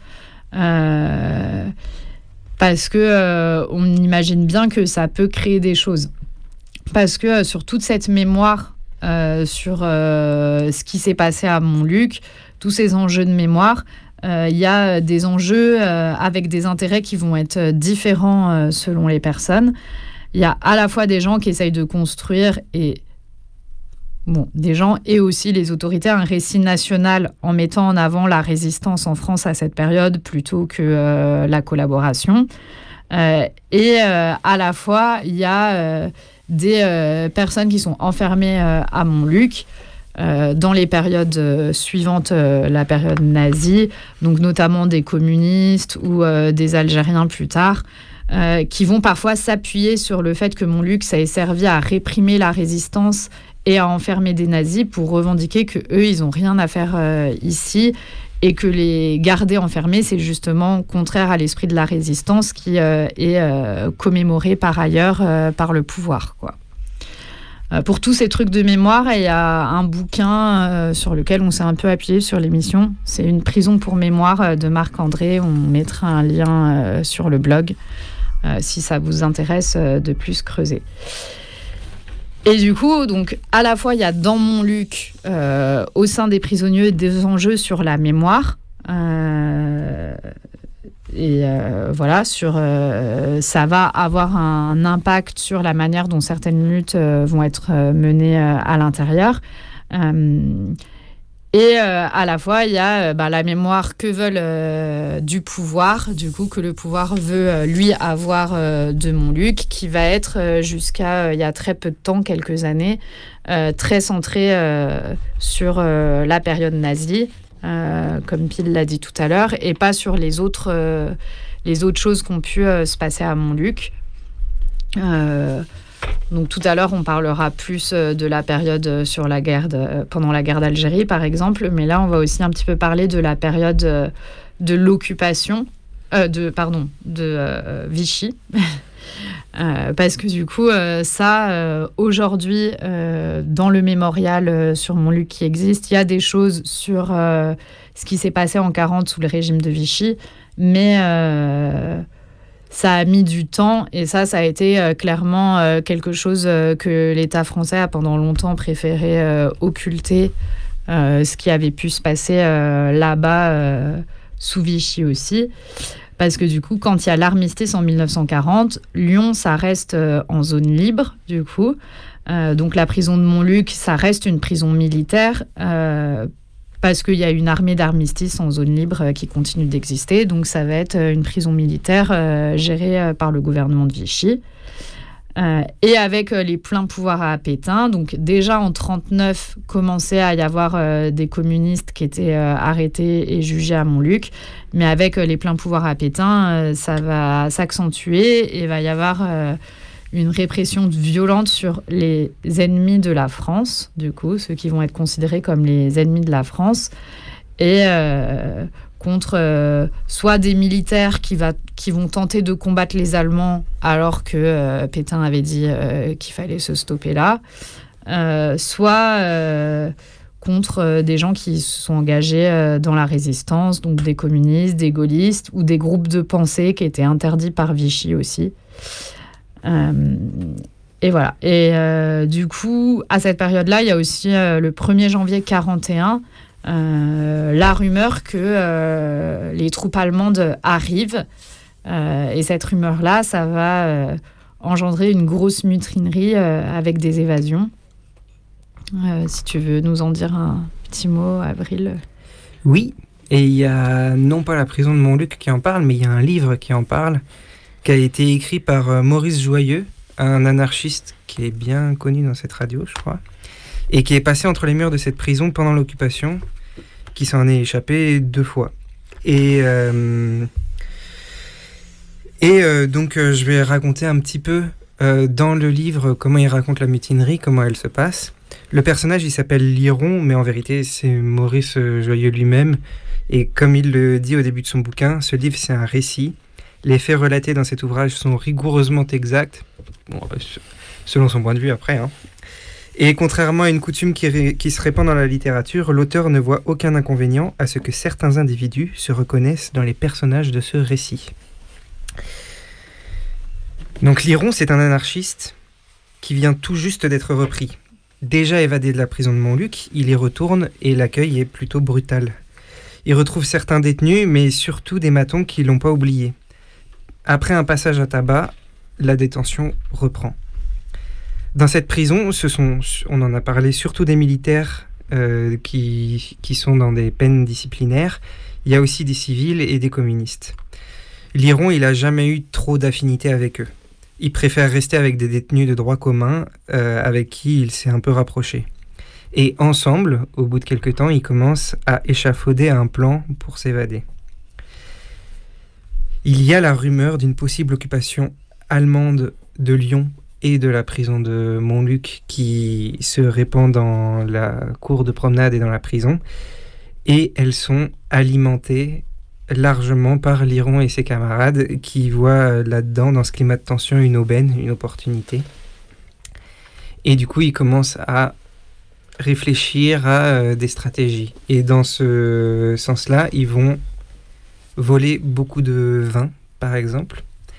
Euh, parce que euh, on imagine bien que ça peut créer des choses. Parce que euh, sur toute cette mémoire, euh, sur euh, ce qui s'est passé à Montluc, tous ces enjeux de mémoire, il euh, y a des enjeux euh, avec des intérêts qui vont être différents euh, selon les personnes. Il y a à la fois des gens qui essayent de construire, et bon, des gens et aussi les autorités, un récit national en mettant en avant la résistance en France à cette période plutôt que euh, la collaboration. Euh, et euh, à la fois, il y a... Euh, des euh, personnes qui sont enfermées euh, à Montluc euh, dans les périodes euh, suivantes euh, la période nazie, donc notamment des communistes ou euh, des Algériens plus tard, euh, qui vont parfois s'appuyer sur le fait que Montluc, ça ait servi à réprimer la résistance et à enfermer des nazis pour revendiquer qu'eux, ils n'ont rien à faire euh, ici, et que les garder enfermés, c'est justement contraire à l'esprit de la résistance qui euh, est euh, commémoré par ailleurs euh, par le pouvoir, quoi. Euh, pour tous ces trucs de mémoire, il y a un bouquin euh, sur lequel on s'est un peu appuyé sur l'émission. C'est Une prison pour mémoire euh, de Marc-André. On mettra un lien euh, sur le blog euh, si ça vous intéresse euh, de plus creuser. Et du coup, donc, à la fois, il y a dans Montluc, euh, au sein des prisonniers, des enjeux sur la mémoire. Euh, et euh, voilà, sur, euh, ça va avoir un impact sur la manière dont certaines luttes euh, vont être euh, menées euh, à l'intérieur. Euh, et euh, à la fois, il y a euh, bah, la mémoire que veulent euh, du pouvoir, du coup, que le pouvoir veut, euh, lui, avoir euh, de Montluc, qui va être, euh, jusqu'à euh, il y a très peu de temps, quelques années, euh, très centré euh, sur euh, la période nazie, euh, comme Pile l'a dit tout à l'heure, et pas sur les autres, euh, les autres choses qui ont pu euh, se passer à Montluc. Euh, Donc tout à l'heure, on parlera plus de la période sur la guerre de, pendant la guerre d'Algérie, par exemple. Mais là, on va aussi un petit peu parler de la période de l'occupation, euh, de pardon, de euh, Vichy, euh, parce que du coup, euh, ça, euh, aujourd'hui, euh, dans le mémorial euh, sur Montluc qui existe, il y a des choses sur euh, ce qui s'est passé en quarante sous le régime de Vichy, mais euh, ça a mis du temps, et ça, ça a été euh, clairement euh, quelque chose euh, que l'État français a pendant longtemps préféré euh, occulter, euh, ce qui avait pu se passer euh, là-bas euh, sous Vichy aussi. Parce que du coup, quand il y a l'armistice en mille neuf cent quarante, Lyon, ça reste euh, en zone libre, du coup. Euh, donc la prison de Montluc, ça reste une prison militaire, euh, parce qu'il y a une armée d'armistice en zone libre euh, qui continue d'exister. Donc, ça va être une prison militaire euh, gérée euh, par le gouvernement de Vichy. Euh, et avec euh, les pleins pouvoirs à Pétain. Donc, déjà en trente-neuf, commençait à y avoir euh, des communistes qui étaient euh, arrêtés et jugés à Montluc. Mais avec euh, les pleins pouvoirs à Pétain, euh, ça va s'accentuer et il va y avoir euh, une répression violente sur les ennemis de la France, du coup, ceux qui vont être considérés comme les ennemis de la France, et euh, contre euh, soit des militaires qui, va, qui vont tenter de combattre les Allemands alors que euh, Pétain avait dit euh, qu'il fallait se stopper là, euh, soit euh, contre euh, des gens qui se sont engagés euh, dans la résistance, donc des communistes, des gaullistes, ou des groupes de pensée qui étaient interdits par Vichy aussi. Euh, et voilà. Et euh, du coup, à cette période-là, il y a aussi euh, le premier janvier quarante et un, euh, la rumeur que euh, les troupes allemandes arrivent. Euh, et cette rumeur-là, ça va euh, engendrer une grosse mutinerie euh, avec des évasions. Euh, si tu veux nous en dire un petit mot, Avril. Oui, et il y a non pas la prison de Montluc qui en parle, mais il y a un livre qui en parle, qui a été écrit par euh, Maurice Joyeux, un anarchiste qui est bien connu dans cette radio, je crois, et qui est passé entre les murs de cette prison pendant l'occupation, qui s'en est échappé deux fois. Et, euh, et euh, donc, euh, je vais raconter un petit peu euh, dans le livre comment il raconte la mutinerie, comment elle se passe. Le personnage, il s'appelle Liron, mais en vérité, c'est Maurice Joyeux lui-même. Et comme il le dit au début de son bouquin, ce livre, c'est un récit. Les faits relatés dans cet ouvrage sont rigoureusement exacts, bon, selon son point de vue après. Hein. Et contrairement à une coutume qui, ré- qui se répand dans la littérature, l'auteur ne voit aucun inconvénient à ce que certains individus se reconnaissent dans les personnages de ce récit. Donc Liron, c'est un anarchiste qui vient tout juste d'être repris. Déjà évadé de la prison de Montluc, il y retourne et l'accueil est plutôt brutal. Il retrouve certains détenus, mais surtout des matons qui ne l'ont pas oublié. Après un passage à tabac, la détention reprend. Dans cette prison, ce sont, on en a parlé, surtout des militaires euh, qui, qui sont dans des peines disciplinaires. Il y a aussi des civils et des communistes. Liron, il n'a jamais eu trop d'affinité avec eux. Il préfère rester avec des détenus de droit commun euh, avec qui il s'est un peu rapproché. Et ensemble, au bout de quelque temps, ils commencent à échafauder un plan pour s'évader. Il y a la rumeur d'une possible occupation allemande de Lyon et de la prison de Montluc qui se répand dans la cour de promenade et dans la prison. Et elles sont alimentées largement par Liron et ses camarades qui voient là-dedans, dans ce climat de tension, une aubaine, une opportunité. Et du coup, ils commencent à réfléchir à euh, des stratégies. Et dans ce sens-là, ils vont voler beaucoup de vin, par exemple.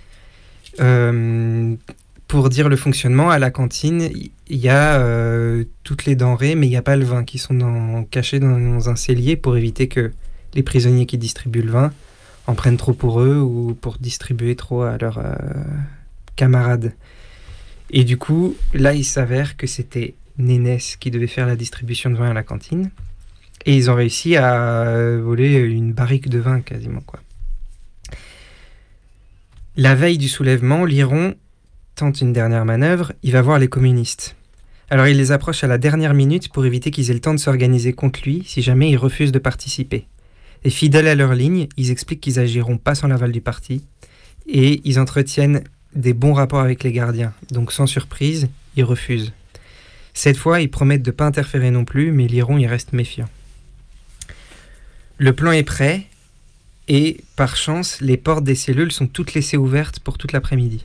Euh, pour dire le fonctionnement, à la cantine, il y a euh, toutes les denrées, mais il n'y a pas le vin, qui sont dans, cachés dans un cellier pour éviter que les prisonniers qui distribuent le vin en prennent trop pour eux ou pour distribuer trop à leurs euh, camarades. Et du coup, là, il s'avère que c'était Nénès qui devait faire la distribution de vin à la cantine. Et ils ont réussi à voler une barrique de vin quasiment, quoi. La veille du soulèvement, Liron tente une dernière manœuvre, il va voir les communistes. Alors il les approche à la dernière minute pour éviter qu'ils aient le temps de s'organiser contre lui si jamais ils refusent de participer. Et fidèles à leur ligne, ils expliquent qu'ils agiront pas sans l'aval du parti et ils entretiennent des bons rapports avec les gardiens. Donc sans surprise, ils refusent. Cette fois, ils promettent de ne pas interférer non plus, mais Liron y reste méfiant. Le plan est prêt et, par chance, les portes des cellules sont toutes laissées ouvertes pour toute l'après-midi.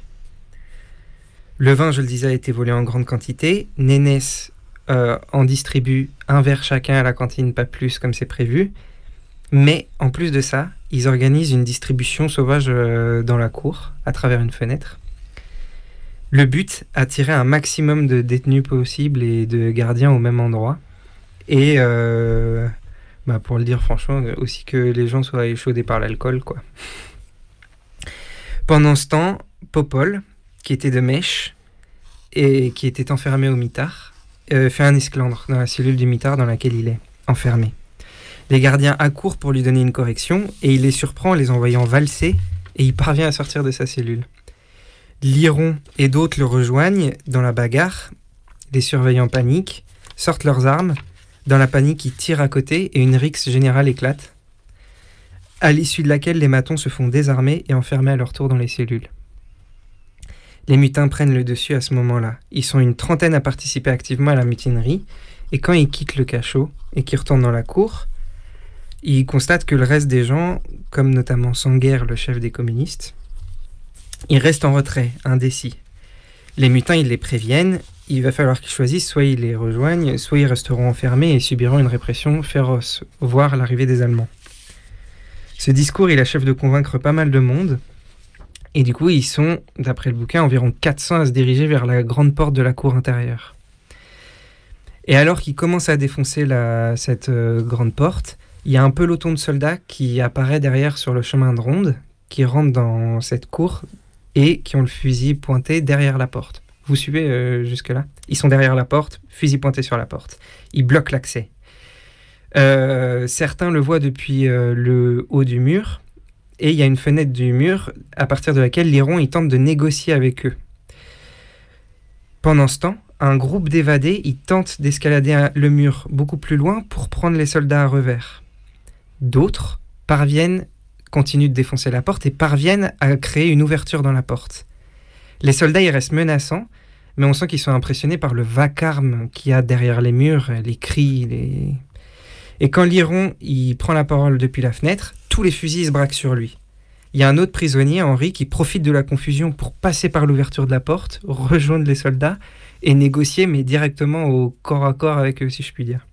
Le vin, je le disais, a été volé en grande quantité. Nénès euh, en distribue un verre chacun à la cantine, pas plus comme c'est prévu. Mais en plus de ça, ils organisent une distribution sauvage euh, dans la cour, à travers une fenêtre. Le but, attirer un maximum de détenus possibles et de gardiens au même endroit. Et, euh, bah pour le dire franchement, aussi que les gens soient échaudés par l'alcool, quoi. Pendant ce temps, Popol, qui était de Mèche et qui était enfermé au mitard, euh, fait un esclandre dans la cellule du mitard dans laquelle il est enfermé. Les gardiens accourent pour lui donner une correction et il les surprend en les envoyant valser et il parvient à sortir de sa cellule. Liron et d'autres le rejoignent dans la bagarre. Les surveillants paniquent, sortent leurs armes. Dans la panique, ils tirent à côté et une rixe générale éclate, à l'issue de laquelle les matons se font désarmer et enfermer à leur tour dans les cellules. Les mutins prennent le dessus à ce moment-là. Ils sont une trentaine à participer activement à la mutinerie et quand ils quittent le cachot et qu'ils retournent dans la cour, ils constatent que le reste des gens, comme notamment Sanguer, le chef des communistes, ils restent en retrait, indécis. Les mutins, ils les préviennent, il va falloir qu'ils choisissent, soit ils les rejoignent, soit ils resteront enfermés et subiront une répression féroce, voire l'arrivée des Allemands. Ce discours, il achève de convaincre pas mal de monde, et du coup, ils sont, d'après le bouquin, environ quatre cents à se diriger vers la grande porte de la cour intérieure. Et alors qu'ils commencent à défoncer la, cette euh, grande porte, il y a un peloton de soldats qui apparaît derrière sur le chemin de ronde, qui rentre dans cette cour et qui ont le fusil pointé derrière la porte. Vous suivez euh, jusque-là ? Ils sont derrière la porte, fusil pointé sur la porte. Ils bloquent l'accès. Euh, certains le voient depuis euh, le haut du mur, et il y a une fenêtre du mur à partir de laquelle Liron il tente de négocier avec eux. Pendant ce temps, un groupe d'évadés il tente d'escalader le mur beaucoup plus loin pour prendre les soldats à revers. D'autres parviennent, continuent de défoncer la porte et parviennent à créer une ouverture dans la porte. Les soldats, ils restent menaçants, mais on sent qu'ils sont impressionnés par le vacarme qu'il y a derrière les murs, les cris, les... Et quand Liron, il prend la parole depuis la fenêtre, tous les fusils se braquent sur lui. Il y a un autre prisonnier, Henri, qui profite de la confusion pour passer par l'ouverture de la porte, rejoindre les soldats et négocier, mais directement au corps à corps avec eux, si je puis dire.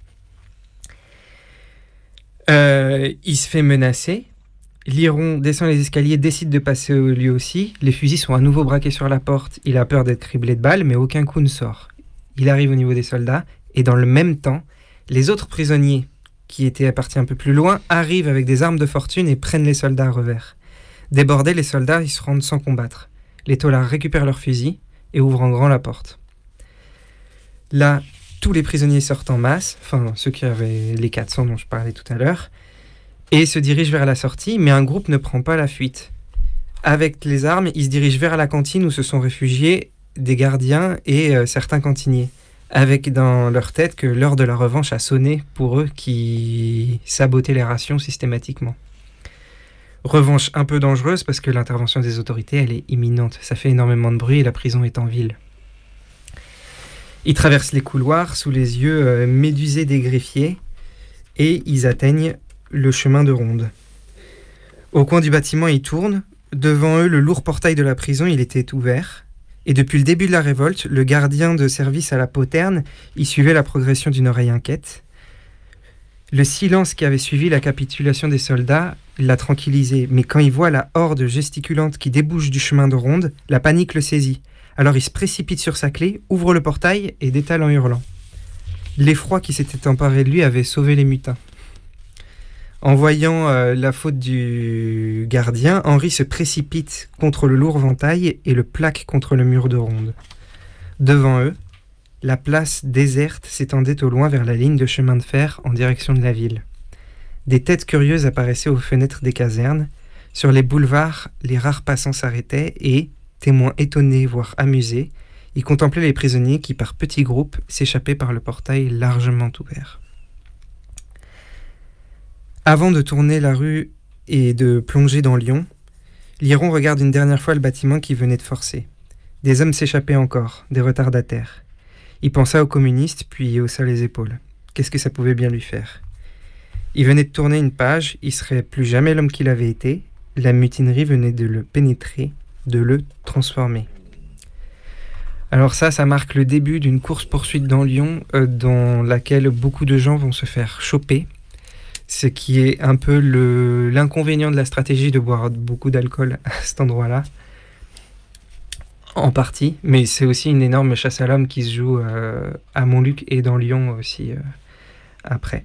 Euh, il se fait menacer. Liron descend les escaliers, décide de passer lui aussi. Les fusils sont à nouveau braqués sur la porte. Il a peur d'être criblé de balles, mais aucun coup ne sort. Il arrive au niveau des soldats, et dans le même temps, les autres prisonniers, qui étaient partis un peu plus loin, arrivent avec des armes de fortune et prennent les soldats à revers. Débordés, les soldats ils se rendent sans combattre. Les taulards récupèrent leurs fusils et ouvrent en grand la porte. Là, tous les prisonniers sortent en masse, enfin ceux qui avaient les quatre cents dont je parlais tout à l'heure, et se dirigent vers la sortie, mais un groupe ne prend pas la fuite. Avec les armes, ils se dirigent vers la cantine où se sont réfugiés des gardiens et euh, certains cantiniers, avec dans leur tête que l'heure de la revanche a sonné pour eux qui sabotaient les rations systématiquement. Revanche un peu dangereuse parce que l'intervention des autorités, elle est imminente. Ça fait énormément de bruit et la prison est en ville. Ils traversent les couloirs sous les yeux euh, médusés des greffiers et ils atteignent le chemin de ronde. Au coin du bâtiment, ils tournent. Devant eux, le lourd portail de la prison, il était ouvert. Et depuis le début de la révolte, le gardien de service à la poterne y suivait la progression d'une oreille inquiète. Le silence qui avait suivi la capitulation des soldats l'a tranquillisé, mais quand il voit la horde gesticulante qui débouche du chemin de ronde, la panique le saisit. Alors il se précipite sur sa clé, ouvre le portail et détale en hurlant. L'effroi qui s'était emparé de lui avait sauvé les mutins. En voyant euh, la faute du gardien, Henri se précipite contre le lourd ventail et le plaque contre le mur de ronde. Devant eux, La place déserte s'étendait au loin vers la ligne de chemin de fer en direction de la ville. Des têtes curieuses apparaissaient aux fenêtres des casernes. Sur les boulevards, les rares passants s'arrêtaient et, témoins étonnés voire amusés, ils contemplaient les prisonniers qui, par petits groupes, s'échappaient par le portail largement ouvert. Avant de tourner la rue et de plonger dans Lyon, Liron regarde une dernière fois le bâtiment qui venait de forcer. Des hommes s'échappaient encore, des retardataires. Il pensa aux communistes, puis haussa les épaules. Qu'est-ce que ça pouvait bien lui faire ? Il venait de tourner une page, il serait plus jamais l'homme qu'il avait été. La mutinerie venait de le pénétrer, de le transformer. Alors ça, ça marque le début d'une course-poursuite dans Lyon, euh, dans laquelle beaucoup de gens vont se faire choper. Ce qui est un peu le, l'inconvénient de la stratégie de boire beaucoup d'alcool à cet endroit-là. En partie, mais c'est aussi une énorme chasse à l'homme qui se joue euh, à Montluc et dans Lyon aussi euh, après.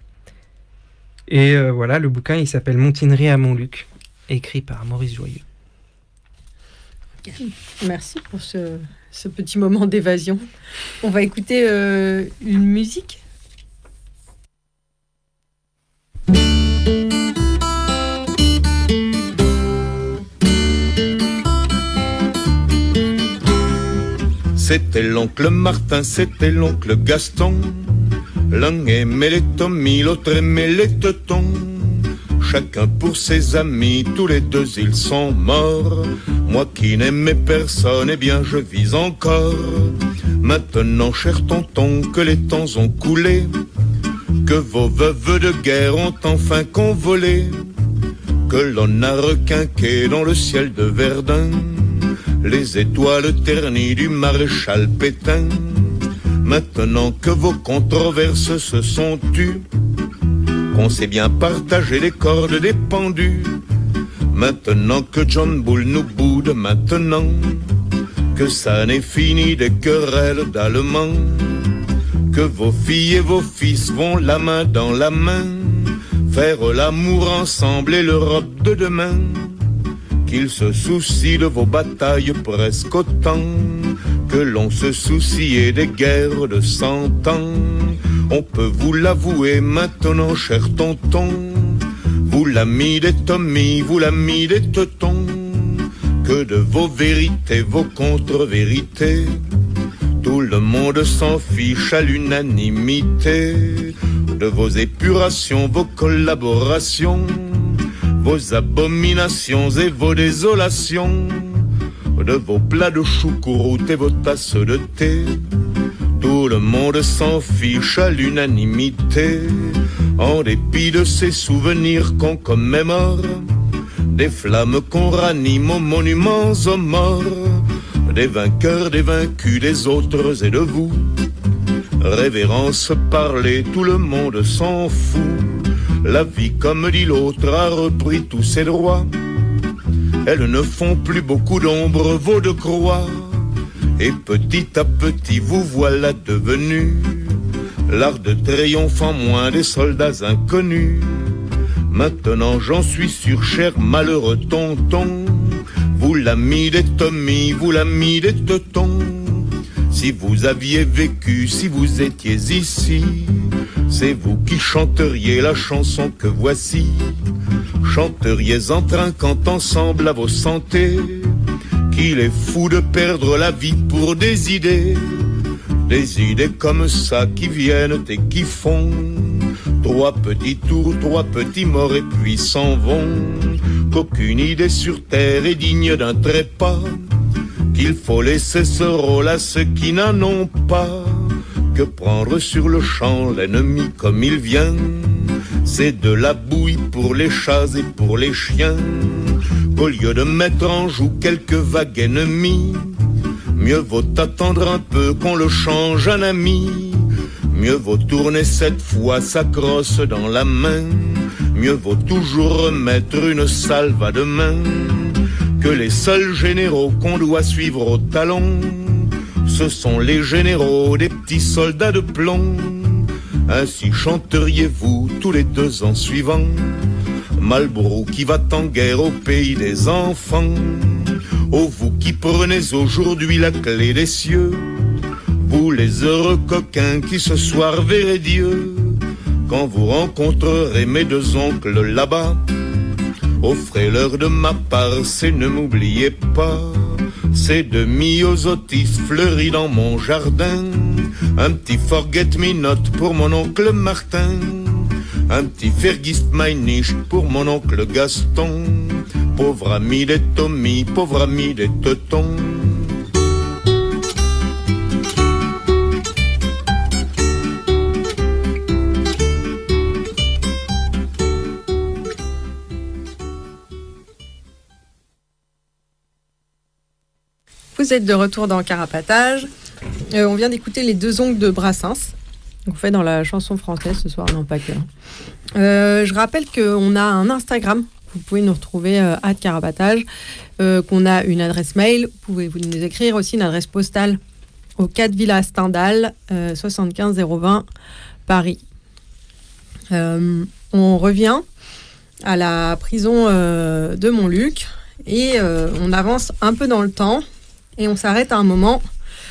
Et euh, voilà, le bouquin il s'appelle Mutinerie à Montluc, écrit par Maurice Joyeux. Merci pour ce, ce petit moment d'évasion. On va écouter euh, une musique. C'était l'oncle Martin, c'était l'oncle Gaston. L'un aimait les Tommy, l'autre aimait les Teutons. Chacun pour ses amis, tous les deux ils sont morts. Moi qui n'aimais personne, eh bien je vis encore. Maintenant, cher tonton, que les temps ont coulé, que vos veuves de guerre ont enfin convolé, que l'on a requinqué dans le ciel de Verdun les étoiles ternies du maréchal Pétain. Maintenant que vos controverses se sont tues, qu'on sait bien partager les cordes des pendus, maintenant que John Bull nous boude, maintenant que ça n'est fini des querelles d'Allemands, que vos filles et vos fils vont la main dans la main faire l'amour ensemble et l'Europe de demain, qu'ils se soucient de vos batailles presque autant que l'on se souciait des guerres de cent ans. On peut vous l'avouer maintenant, cher tonton, vous l'ami des Tommy, vous l'ami des Teutons, que de vos vérités, vos contre-vérités, tout le monde s'en fiche à l'unanimité. De vos épurations, vos collaborations, vos abominations et vos désolations, de vos plats de choucroute et vos tasses de thé, tout le monde s'en fiche à l'unanimité. En dépit de ces souvenirs qu'on commémore, des flammes qu'on ranime aux monuments aux morts, des vainqueurs, des vaincus, des autres et de vous, révérence, parler, tout le monde s'en fout. La vie, comme dit l'autre, a repris tous ses droits. Elles ne font plus beaucoup d'ombre, vos de croix. Et petit à petit, vous voilà devenus l'art de triomphe en moins des soldats inconnus. Maintenant, j'en suis sûr, cher malheureux tonton, vous l'ami des Tommy, vous l'ami des Teutons. Si vous aviez vécu, si vous étiez ici, c'est vous qui chanteriez la chanson que voici. Chanteriez en trinquant ensemble à vos santés qu'il est fou de perdre la vie pour des idées, des idées comme ça qui viennent et qui font trois petits tours, trois petits morts et puis s'en vont. Qu'aucune idée sur terre est digne d'un trépas, qu'il faut laisser ce rôle à ceux qui n'en ont pas, que prendre sur le champ l'ennemi comme il vient, c'est de la bouillie pour les chats et pour les chiens. Qu'au lieu de mettre en joue quelques vagues ennemies, mieux vaut attendre un peu qu'on le change en ami. Mieux vaut tourner cette fois sa crosse dans la main, mieux vaut toujours remettre une salve à deux mains, que les seuls généraux qu'on doit suivre au talon, ce sont les généraux des petits soldats de plomb. Ainsi chanteriez-vous tous les deux ans suivants Marlborough qui va en guerre au pays des enfants. Ô vous qui prenez aujourd'hui la clé des cieux, Pour les heureux coquins qui ce soir verraient Dieu, quand vous rencontrerez mes deux oncles là-bas, offrez-leur de ma part, c'est ne m'oubliez pas, c'est de myosotis fleuris dans mon jardin, un petit forget-me-not pour mon oncle Martin, un petit Vergisst-mein-nicht pour mon oncle Gaston, pauvre ami des Tommy, pauvre ami des Teutons. Vous êtes de retour dans Carapatage. Euh, on vient d'écouter les deux oncles de Brassens. On fait dans la chanson française ce soir, non pas que. Euh, je rappelle qu'on a un Instagram. Vous pouvez nous retrouver euh, à Carapatage. Euh, qu'on a une adresse mail. Vous pouvez vous nous écrire aussi une adresse postale au quatre Villa Stendhal, euh, soixante-quinze zéro vingt Paris. Euh, on revient à la prison euh, de Montluc et euh, on avance un peu dans le temps. Et on s'arrête à un moment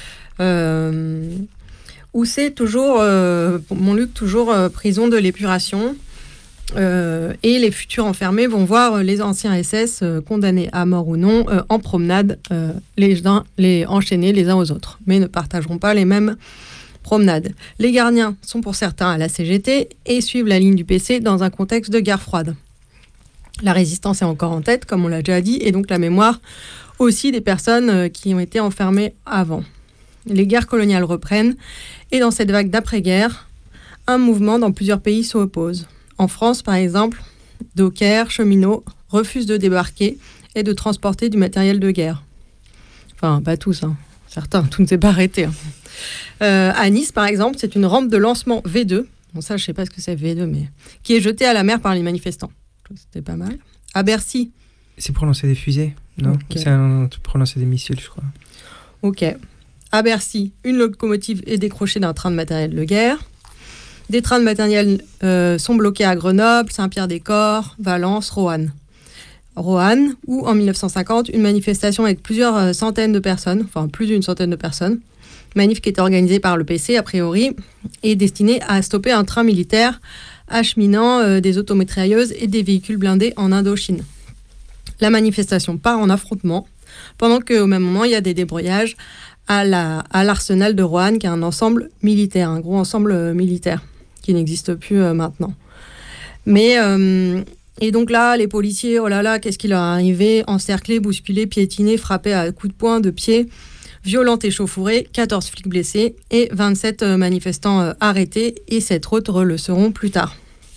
euh, où c'est toujours, euh, Montluc, toujours euh, prison de l'épuration. Euh, et les futurs enfermés vont voir les anciens S S euh, condamnés à mort ou non euh, en promenade, euh, les uns les enchaînés les uns aux autres, mais ne partageront pas les mêmes promenades. Les gardiens sont pour certains à la C G T et suivent la ligne du P C dans un contexte de guerre froide. La résistance est encore en tête, comme on l'a déjà dit, et donc la mémoire aussi des personnes qui ont été enfermées avant. Les guerres coloniales reprennent, et dans cette vague d'après-guerre, un mouvement dans plusieurs pays s'oppose. En France, par exemple, dockers, cheminots refusent de débarquer et de transporter du matériel de guerre. Enfin, pas tous, hein. Certains, tout ne s'est pas arrêté. Hein. Euh, à Nice, par exemple, c'est une rampe de lancement V deux, bon ça je sais pas ce que c'est V deux, mais qui est jetée à la mer par les manifestants. C'était pas mal. À Bercy. C'est pour lancer des fusées, non? Okay. C'est un, pour lancer des missiles, je crois. Ok. À Bercy, une locomotive est décrochée d'un train de matériel de guerre. Des trains de matériel euh, sont bloqués à Grenoble, Saint-Pierre-des-Corps, Valence, Roanne. Roanne, où en dix-neuf cent cinquante, une manifestation avec plusieurs euh, centaines de personnes, enfin plus d'une centaine de personnes, manif qui était organisée par le P C, a priori, et destinée à stopper un train militaire acheminant euh, des automitrailleuses et des véhicules blindés en Indochine. La manifestation part en affrontement, pendant qu'au même moment, il y a des débrouillages à, la, à l'arsenal de Roanne, qui est un ensemble militaire, un gros ensemble euh, militaire, qui n'existe plus euh, maintenant. Mais, euh, et donc là, les policiers, oh là là, qu'est-ce qui leur est arrivé? Encerclés, bousculés, piétinés, frappés à coups de poing, de pied, violents échauffourés, quatorze flics blessés et vingt-sept euh, manifestants euh, arrêtés, et sept autres le seront plus tard.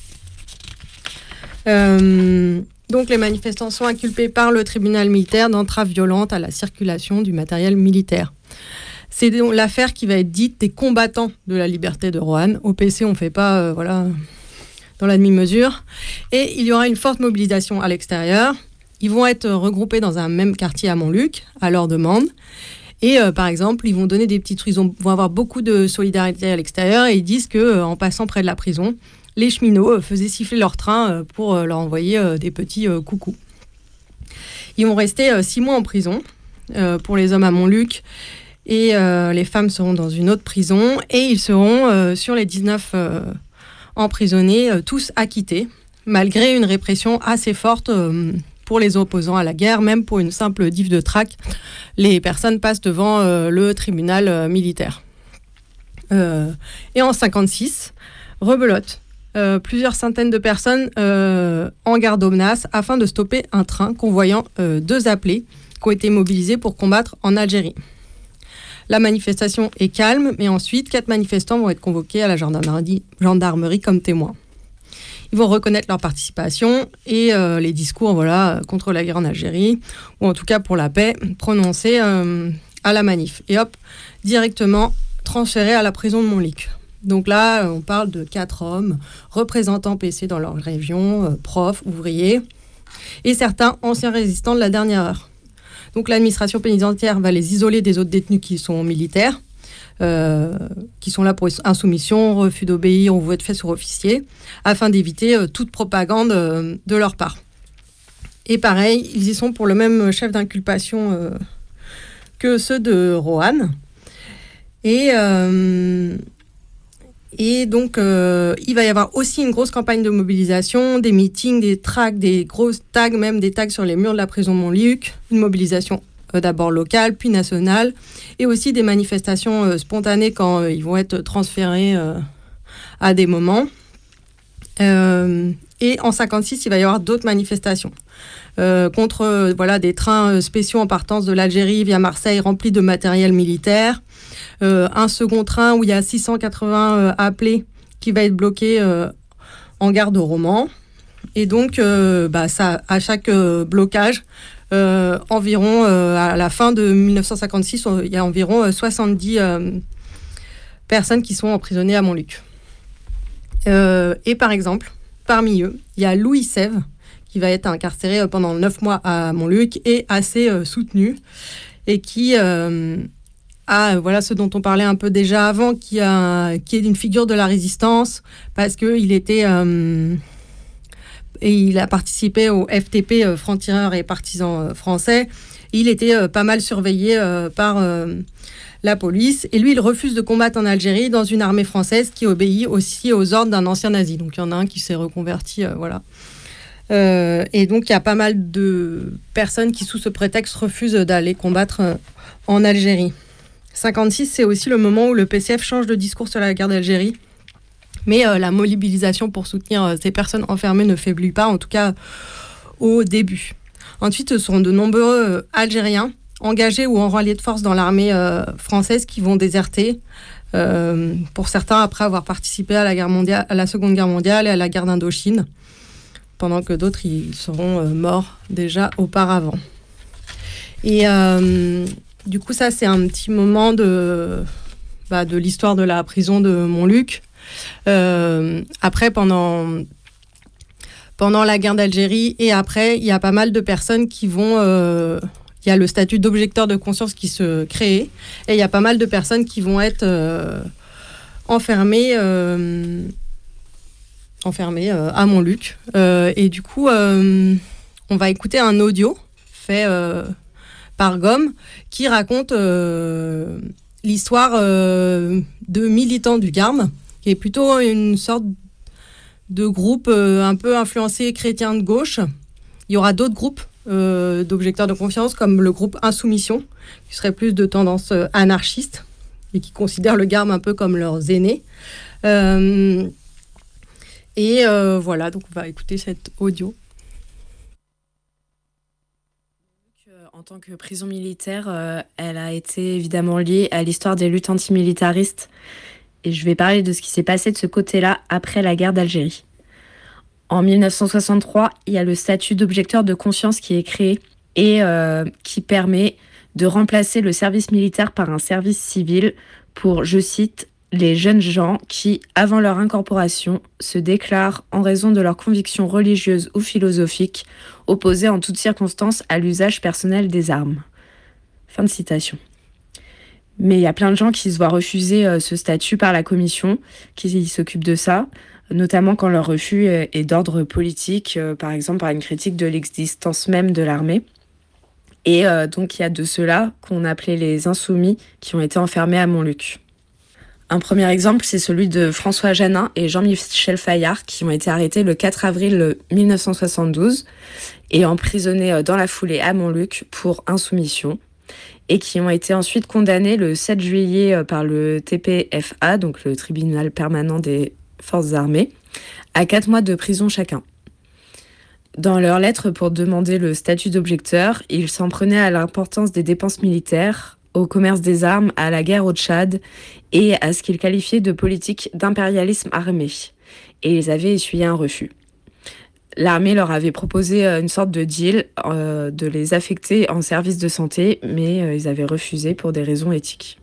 Euh... Donc, les manifestants sont inculpés par le tribunal militaire d'entrave violente à la circulation du matériel militaire. C'est donc l'affaire qui va être dite des combattants de la liberté de Roanne. Au P C, on ne fait pas euh, voilà, dans la demi-mesure. Et il y aura une forte mobilisation à l'extérieur. Ils vont être regroupés dans un même quartier à Montluc, à leur demande. Et euh, par exemple, ils vont donner des petits trucs. Ils vont avoir beaucoup de solidarité à l'extérieur et ils disent qu'en euh, passant près de la prison, les cheminots faisaient siffler leur train pour leur envoyer des petits coucous. Ils vont rester six mois en prison pour les hommes à Montluc et les femmes seront dans une autre prison et ils seront sur les dix-neuf emprisonnés tous acquittés malgré une répression assez forte pour les opposants à la guerre, même pour une simple diff de traque. Les personnes passent devant le tribunal militaire. Et en cinquante-six, rebelote. Euh, plusieurs centaines de personnes euh, en garde Aubenas afin de stopper un train convoyant euh, deux appelés qui ont été mobilisés pour combattre en Algérie. La manifestation est calme, mais ensuite, quatre manifestants vont être convoqués à la gendarmerie, gendarmerie comme témoins. Ils vont reconnaître leur participation et euh, les discours voilà, contre la guerre en Algérie, ou en tout cas pour la paix, prononcés euh, à la manif. Et hop, directement transférés à la prison de Montluc. Donc là, on parle de quatre hommes, représentants P C dans leur région, euh, profs, ouvriers, et certains anciens résistants de la dernière heure. Donc l'administration pénitentiaire va les isoler des autres détenus qui sont militaires, euh, qui sont là pour insoumission, refus d'obéir ou voie de fait sur officier, afin d'éviter euh, toute propagande euh, de leur part. Et pareil, ils y sont pour le même chef d'inculpation euh, que ceux de Roanne. Et, euh, et donc, euh, il va y avoir aussi une grosse campagne de mobilisation, des meetings, des tracts, des grosses tags, même des tags sur les murs de la prison Montluc, une mobilisation euh, d'abord locale, puis nationale, et aussi des manifestations euh, spontanées quand euh, ils vont être transférés euh, à des moments. Euh, et en cinquante-six, il va y avoir d'autres manifestations euh, contre euh, voilà, des trains spéciaux en partance de l'Algérie via Marseille remplis de matériel militaire. Euh, un second train où il y a six cent quatre-vingts euh, appelés qui va être bloqué euh, en gare de Romans. Et donc, euh, bah, ça, à chaque euh, blocage, euh, environ, euh, à la fin de dix-neuf cent cinquante-six, il y a environ euh, soixante-dix euh, personnes qui sont emprisonnées à Montluc. Euh, et par exemple, parmi eux, il y a Louis Sève, qui va être incarcéré pendant neuf mois à Montluc et assez euh, soutenu, et qui euh, a, voilà ce dont on parlait un peu déjà avant, qui, a, qui est une figure de la résistance, parce qu'il était... Euh, et il a participé au F T P, euh, francs-tireurs et partisans euh, français. Il était euh, pas mal surveillé euh, par... Euh, la police, et lui, il refuse de combattre en Algérie dans une armée française qui obéit aussi aux ordres d'un ancien nazi. Donc, il y en a un qui s'est reconverti, euh, voilà. Euh, et donc, il y a pas mal de personnes qui, sous ce prétexte, refusent d'aller combattre euh, en Algérie. cinquante-six, c'est aussi le moment où le P C F change de discours sur la guerre d'Algérie. Mais euh, la mobilisation pour soutenir euh, ces personnes enfermées ne faiblit pas, en tout cas au début. Ensuite, ce sont de nombreux euh, Algériens engagés ou enrôlés de force dans l'armée euh, française qui vont déserter. Euh, pour certains, après avoir participé à la, guerre mondiale, à la Seconde Guerre mondiale et à la guerre d'Indochine, pendant que d'autres ils seront euh, morts déjà auparavant. Et euh, du coup, ça, c'est un petit moment de, bah, de l'histoire de la prison de Montluc. Euh, après, pendant... Pendant la guerre d'Algérie et après, il y a pas mal de personnes qui vont... Euh, il y a le statut d'objecteur de conscience qui se crée et il y a pas mal de personnes qui vont être euh, enfermées, euh, enfermées euh, à Montluc. Euh, et du coup, euh, on va écouter un audio fait euh, par Gomme qui raconte euh, l'histoire euh, de militants du Garde, qui est plutôt une sorte de groupe euh, un peu influencé chrétien de gauche. Il y aura d'autres groupes euh, d'objecteurs de confiance, comme le groupe Insoumission, qui serait plus de tendance euh, anarchiste et qui considère le Garde un peu comme leurs aînés. Euh, et euh, voilà, donc on va écouter cet audio. En tant que prison militaire, euh, elle a été évidemment liée à l'histoire des luttes antimilitaristes. Et je vais parler de ce qui s'est passé de ce côté-là après la guerre d'Algérie. En dix-neuf cent soixante-trois, il y a le statut d'objecteur de conscience qui est créé et euh, qui permet de remplacer le service militaire par un service civil pour, je cite, les jeunes gens qui, avant leur incorporation, se déclarent en raison de leurs convictions religieuses ou philosophiques, opposés en toutes circonstances à l'usage personnel des armes. Fin de citation. Mais il y a plein de gens qui se voient refuser euh, ce statut par la commission, qui s'occupent de ça, notamment quand leur refus est d'ordre politique, euh, par exemple par une critique de l'existence même de l'armée. Et euh, donc il y a de ceux-là qu'on appelait les insoumis qui ont été enfermés à Montluc. Un premier exemple, c'est celui de François Janin et Jean-Michel Fayard qui ont été arrêtés le quatre avril dix-neuf cent soixante-douze et emprisonnés dans la foulée à Montluc pour insoumission, et qui ont été ensuite condamnés le sept juillet par le T P F A, donc le tribunal permanent des forces armées, à quatre mois de prison chacun. Dans leur lettre pour demander le statut d'objecteur, ils s'en prenaient à l'importance des dépenses militaires, au commerce des armes, à la guerre au Tchad et à ce qu'ils qualifiaient de politique d'impérialisme armé. Et ils avaient essuyé un refus. L'armée leur avait proposé une sorte de deal euh, de les affecter en service de santé, mais euh, ils avaient refusé pour des raisons éthiques.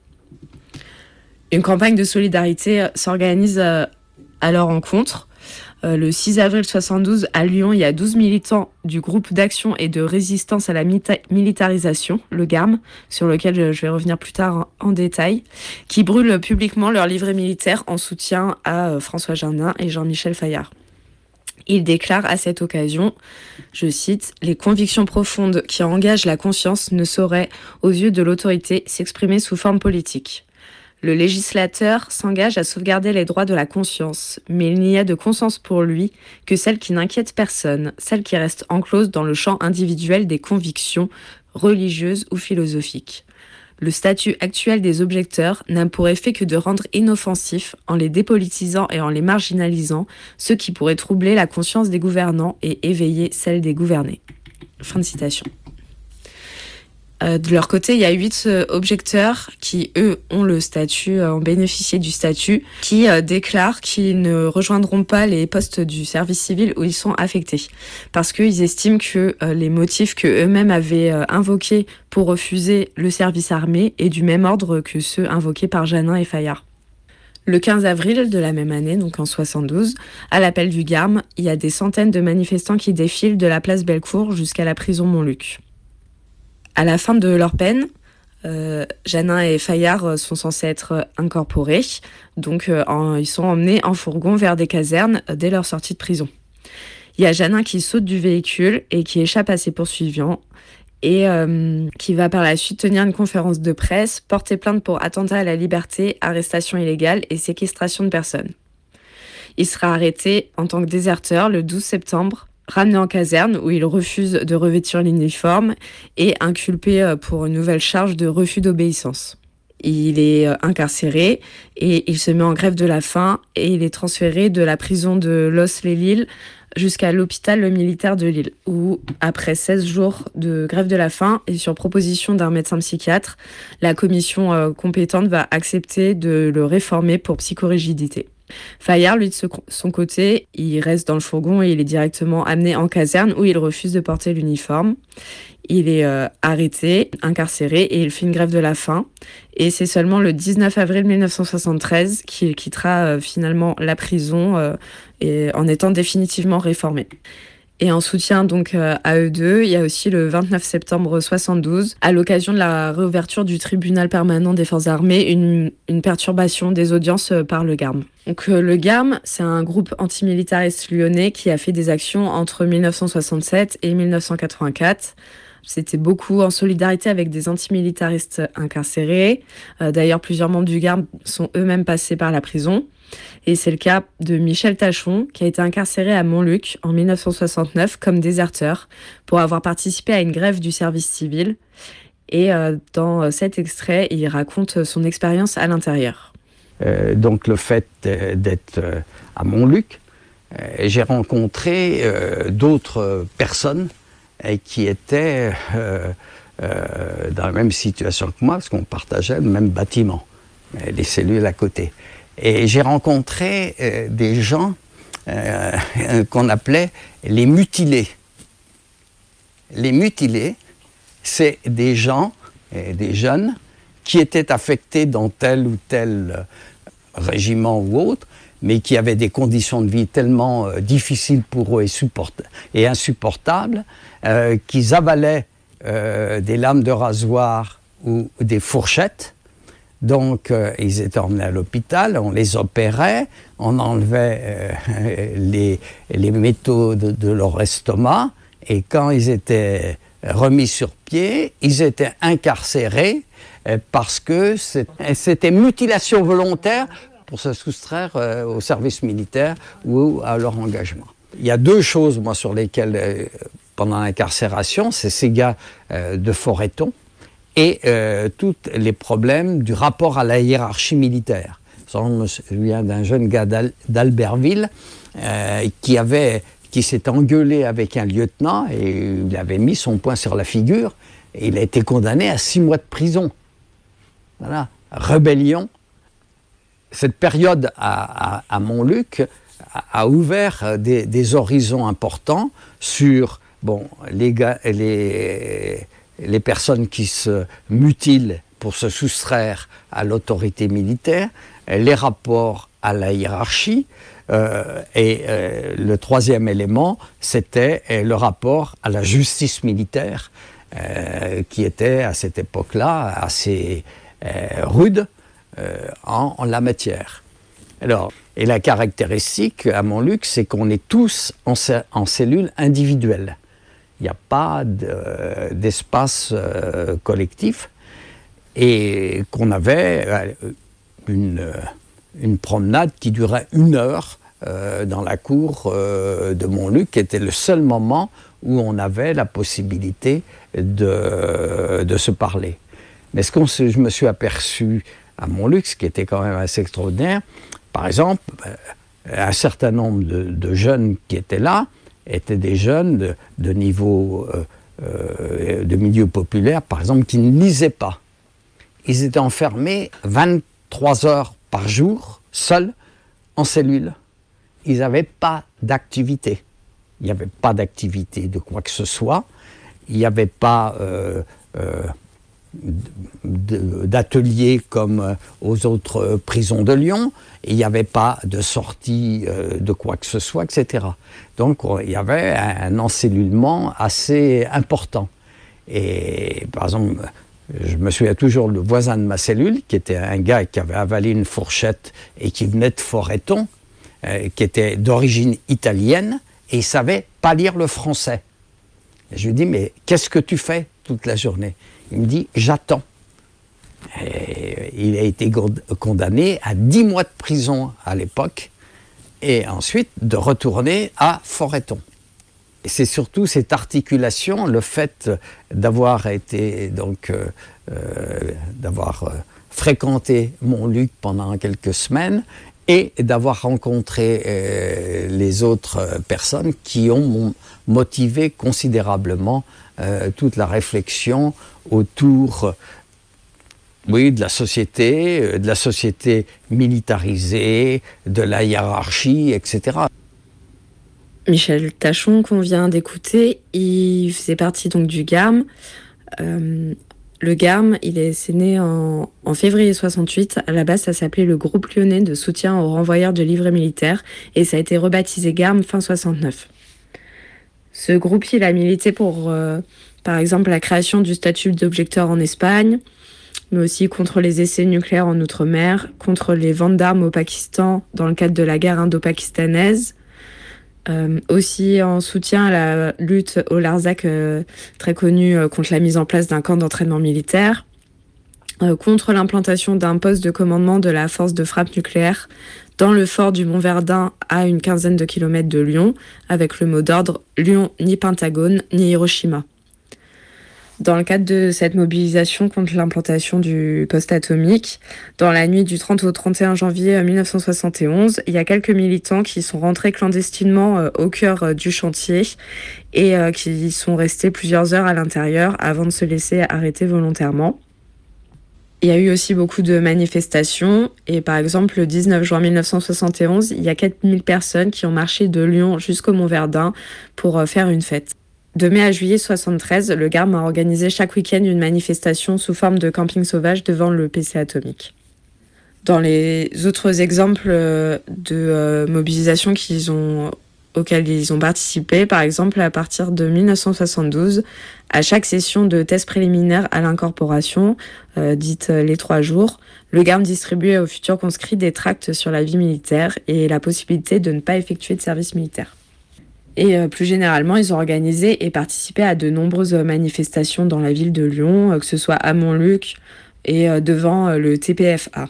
Une campagne de solidarité s'organise euh, à leur encontre. Euh, le six avril soixante-douze, à Lyon, il y a douze militants du groupe d'action et de résistance à la mita- militarisation, le GARM, sur lequel je, je vais revenir plus tard en, en détail, qui brûlent publiquement leur livret militaire en soutien à euh, François Janin et Jean-Michel Fayard. Il déclare à cette occasion, je cite, « Les convictions profondes qui engagent la conscience ne sauraient, aux yeux de l'autorité, s'exprimer sous forme politique. Le législateur s'engage à sauvegarder les droits de la conscience, mais il n'y a de conscience pour lui que celle qui n'inquiète personne, celle qui reste enclose dans le champ individuel des convictions religieuses ou philosophiques. Le statut actuel des objecteurs n'a pour effet que de rendre inoffensifs, en les dépolitisant et en les marginalisant, ceux qui pourraient troubler la conscience des gouvernants et éveiller celle des gouvernés. Fin de citation. Euh, de leur côté, il y a huit euh, objecteurs qui, eux, ont le statut, euh, ont bénéficié du statut, qui euh, déclarent qu'ils ne rejoindront pas les postes du service civil où ils sont affectés. Parce qu'ils estiment que euh, les motifs qu'eux-mêmes avaient euh, invoqués pour refuser le service armé est du même ordre que ceux invoqués par Janin et Fayard. Le quinze avril de la même année, donc en soixante-douze, à l'appel du Garme, il y a des centaines de manifestants qui défilent de la place Bellecour jusqu'à la prison Montluc. À la fin de leur peine, euh, Janin et Fayard sont censés être incorporés, donc euh, en, ils sont emmenés en fourgon vers des casernes euh, dès leur sortie de prison. Il y a Janin qui saute du véhicule et qui échappe à ses poursuivants et euh, qui va par la suite tenir une conférence de presse, porter plainte pour attentat à la liberté, arrestation illégale et séquestration de personnes. Il sera arrêté en tant que déserteur le douze septembre, ramené en caserne où il refuse de revêtir l'uniforme et inculpé pour une nouvelle charge de refus d'obéissance. Il est incarcéré et il se met en grève de la faim et il est transféré de la prison de Los-les-Lilles jusqu'à l'hôpital militaire de Lille où, après seize jours de grève de la faim et sur proposition d'un médecin psychiatre, la commission compétente va accepter de le réformer pour psychorigidité. Fayard, lui, de son côté, il reste dans le fourgon et il est directement amené en caserne où il refuse de porter l'uniforme. Il est euh, arrêté, incarcéré et il fait une grève de la faim. Et c'est seulement le dix-neuf avril mille neuf cent soixante-treize qu'il quittera euh, finalement la prison euh, et, en étant définitivement réformé. Et en soutien donc euh, à eux deux, il y a aussi le vingt-neuf septembre soixante-douze, à l'occasion de la réouverture du tribunal permanent des forces armées, une, une perturbation des audiences euh, par le Garme. Donc euh, le Garme, c'est un groupe antimilitariste lyonnais qui a fait des actions entre mille neuf cent soixante-sept et mille neuf cent quatre-vingt-quatre. C'était beaucoup en solidarité avec des antimilitaristes incarcérés. Euh, d'ailleurs, plusieurs membres du Garme sont eux-mêmes passés par la prison. Et c'est le cas de Michel Tachon, qui a été incarcéré à Montluc en mille neuf cent soixante-neuf comme déserteur pour avoir participé à une grève du service civil. Et euh, dans cet extrait, il raconte son expérience à l'intérieur. Euh, donc le fait d'être euh, à Montluc, euh, j'ai rencontré euh, d'autres personnes euh, qui étaient euh, euh, dans la même situation que moi, parce qu'on partageait le même bâtiment, les cellules à côté. Et j'ai rencontré euh, des gens euh, qu'on appelait les mutilés. Les mutilés, c'est des gens, euh, des jeunes, qui étaient affectés dans tel ou tel régiment ou autre, mais qui avaient des conditions de vie tellement euh, difficiles pour eux et, support- et insupportables, euh, qu'ils avalaient euh, des lames de rasoir ou des fourchettes. Donc, euh, ils étaient emmenés à l'hôpital, on les opérait, on enlevait euh, les, les métaux de, de leur estomac, et quand ils étaient remis sur pied, ils étaient incarcérés euh, parce que c'était, c'était mutilation volontaire pour se soustraire euh, au service militaire ou à leur engagement. Il y a deux choses, moi, sur lesquelles, euh, pendant l'incarcération, c'est ces gars euh, de Forêton, et euh, tous les problèmes du rapport à la hiérarchie militaire. Je me souviens d'un jeune gars d'Al- d'Albertville euh, qui, avait, qui s'est engueulé avec un lieutenant et il avait mis son poing sur la figure et il a été condamné à six mois de prison. Voilà, rébellion. Cette période à, à, à Montluc a, a ouvert des, des horizons importants sur bon, les gars, les les personnes qui se mutilent pour se soustraire à l'autorité militaire, les rapports à la hiérarchie, euh, et euh, le troisième élément, c'était euh, le rapport à la justice militaire, euh, qui était à cette époque-là assez euh, rude euh, en, en la matière. Alors, et la caractéristique à Montluc, c'est qu'on est tous en, en cellules individuelles. Il n'y a pas de, d'espace euh, collectif et qu'on avait euh, une, une promenade qui durait une heure euh, dans la cour euh, de Montluc, qui était le seul moment où on avait la possibilité de, de se parler. Mais ce que je me suis aperçu à Montluc, ce qui était quand même assez extraordinaire, par exemple, un certain nombre de, de jeunes qui étaient là étaient des jeunes de, de niveau, euh, euh, de milieu populaire, par exemple, qui ne lisaient pas. Ils étaient enfermés vingt-trois heures par jour, seuls, en cellule. Ils n'avaient pas d'activité. Il n'y avait pas d'activité de quoi que ce soit. Il n'y avait pas euh, euh, d'atelier comme aux autres prisons de Lyon. Il n'y avait pas de sortie euh, de quoi que ce soit, et cetera. Donc il y avait un encellulement assez important. Et par exemple, je me souviens toujours le voisin de ma cellule, qui était un gars qui avait avalé une fourchette et qui venait de Forêton, euh, qui était d'origine italienne, et il ne savait pas lire le français. Et je lui dis, mais qu'est-ce que tu fais toute la journée? Il me dit, j'attends. Et il a été condamné à dix mois de prison à l'époque, et ensuite de retourner à Forêton. Et c'est surtout cette articulation, le fait d'avoir été, donc, euh, euh, d'avoir euh, fréquenté Montluc pendant quelques semaines, et d'avoir rencontré euh, les autres personnes qui ont motivé considérablement euh, toute la réflexion autour, oui, de la société, de la société militarisée, de la hiérarchie, et cetera. Michel Tachon, qu'on vient d'écouter, il faisait partie donc du G A R M. Euh, le G A R M, il est c'est né en, en février soixante-huit. À la base, ça s'appelait le Groupe Lyonnais de soutien aux renvoyeurs de livrets militaires, et ça a été rebaptisé G A R M fin soixante-neuf. Ce groupe, il a milité pour, euh, par exemple, la création du statut d'objecteur en Espagne, mais aussi contre les essais nucléaires en Outre-mer, contre les ventes d'armes au Pakistan dans le cadre de la guerre indo-pakistanaise, euh, aussi en soutien à la lutte au Larzac, euh, très connue euh, contre la mise en place d'un camp d'entraînement militaire, euh, contre l'implantation d'un poste de commandement de la force de frappe nucléaire dans le fort du Mont-Verdun à une quinzaine de kilomètres de Lyon, avec le mot d'ordre « Lyon, ni Pentagone, ni Hiroshima ». Dans le cadre de cette mobilisation contre l'implantation du poste atomique, dans la nuit du trente au trente et un janvier mille neuf cent soixante et onze, il y a quelques militants qui sont rentrés clandestinement euh, au cœur euh, du chantier et euh, qui sont restés plusieurs heures à l'intérieur avant de se laisser arrêter volontairement. Il y a eu aussi beaucoup de manifestations et par exemple le dix-neuf juin mille neuf cent soixante et onze, il y a quatre mille personnes qui ont marché de Lyon jusqu'au Mont-Verdun pour euh, faire une fête. De mai à juillet soixante-treize, le G A R M a organisé chaque week-end une manifestation sous forme de camping sauvage devant le P C atomique. Dans les autres exemples de euh, mobilisation qu'ils ont, auxquelles ils ont participé, par exemple à partir de mille neuf cent soixante-douze, à chaque session de test préliminaire à l'incorporation, euh, dite les trois jours, le G A R M distribuait aux futurs conscrits des tracts sur la vie militaire et la possibilité de ne pas effectuer de service militaire. Et euh, plus généralement, ils ont organisé et participé à de nombreuses manifestations dans la ville de Lyon, euh, que ce soit à Montluc et euh, devant euh, le T P F A.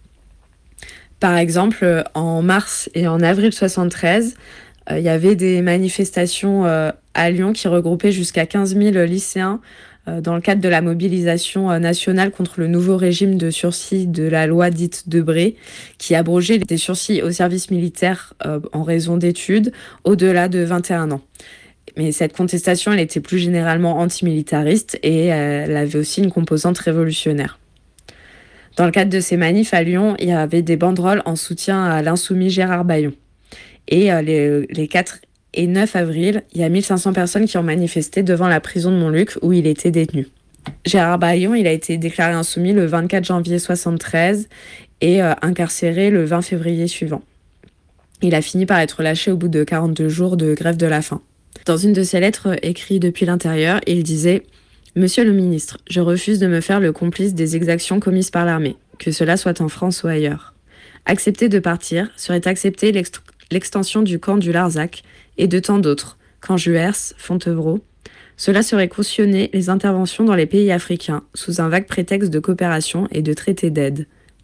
Par exemple, euh, en mars et en avril soixante-treize, il euh, y avait des manifestations euh, à Lyon qui regroupaient jusqu'à quinze mille lycéens euh, dans le cadre de la mobilisation euh, nationale contre le nouveau régime de sursis de la loi dite Debré, qui abrogeait des sursis au service militaire euh, en raison d'études au-delà de vingt et un ans. Mais cette contestation, elle était plus généralement antimilitariste et euh, elle avait aussi une composante révolutionnaire. Dans le cadre de ces manifs à Lyon, il y avait des banderoles en soutien à l'insoumis Gérard Baillon. Et euh, les, les quatre et neuf avril, il y a mille cinq cents personnes qui ont manifesté devant la prison de Montluc où il était détenu. Gérard Baillon, il a été déclaré insoumis le vingt-quatre janvier soixante-treize et euh, incarcéré le vingt février suivant. Il a fini par être lâché au bout de quarante-deux jours de grève de la faim. Dans une de ses lettres écrites depuis l'intérieur, il disait « Monsieur le ministre, je refuse de me faire le complice des exactions commises par l'armée, que cela soit en France ou ailleurs. Accepter de partir serait accepter l'ex- l'extension du camp du Larzac et de tant d'autres, camp Juers, Fontevraud. Cela serait cautionner les interventions dans les pays africains sous un vague prétexte de coopération et de traité d'aide.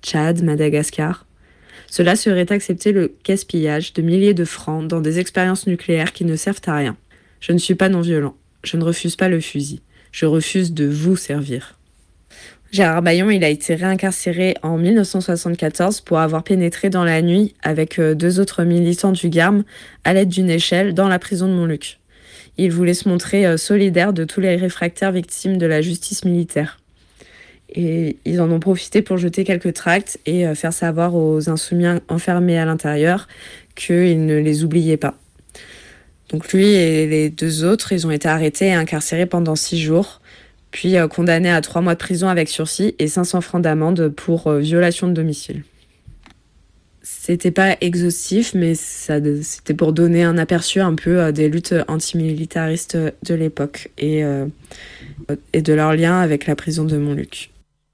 Tchad, Madagascar. Cela serait accepter le gaspillage de milliers de francs dans des expériences nucléaires qui ne servent à rien. Je ne suis pas non-violent. Je ne refuse pas le fusil. Je refuse de vous servir. Gérard Bayon, il a été réincarcéré en mille neuf cent soixante-quatorze pour avoir pénétré dans la nuit avec deux autres militants du Garm à l'aide d'une échelle dans la prison de Montluc. Il voulait se montrer solidaire de tous les réfractaires victimes de la justice militaire. Et ils en ont profité pour jeter quelques tracts et faire savoir aux insoumis enfermés à l'intérieur qu'ils ne les oubliaient pas. Donc lui et les deux autres, ils ont été arrêtés et incarcérés pendant six jours, puis condamnés à trois mois de prison avec sursis et cinq cents francs d'amende pour violation de domicile. C'était pas exhaustif, mais ça, c'était pour donner un aperçu un peu des luttes antimilitaristes de l'époque et, euh, et de leur lien avec la prison de Montluc.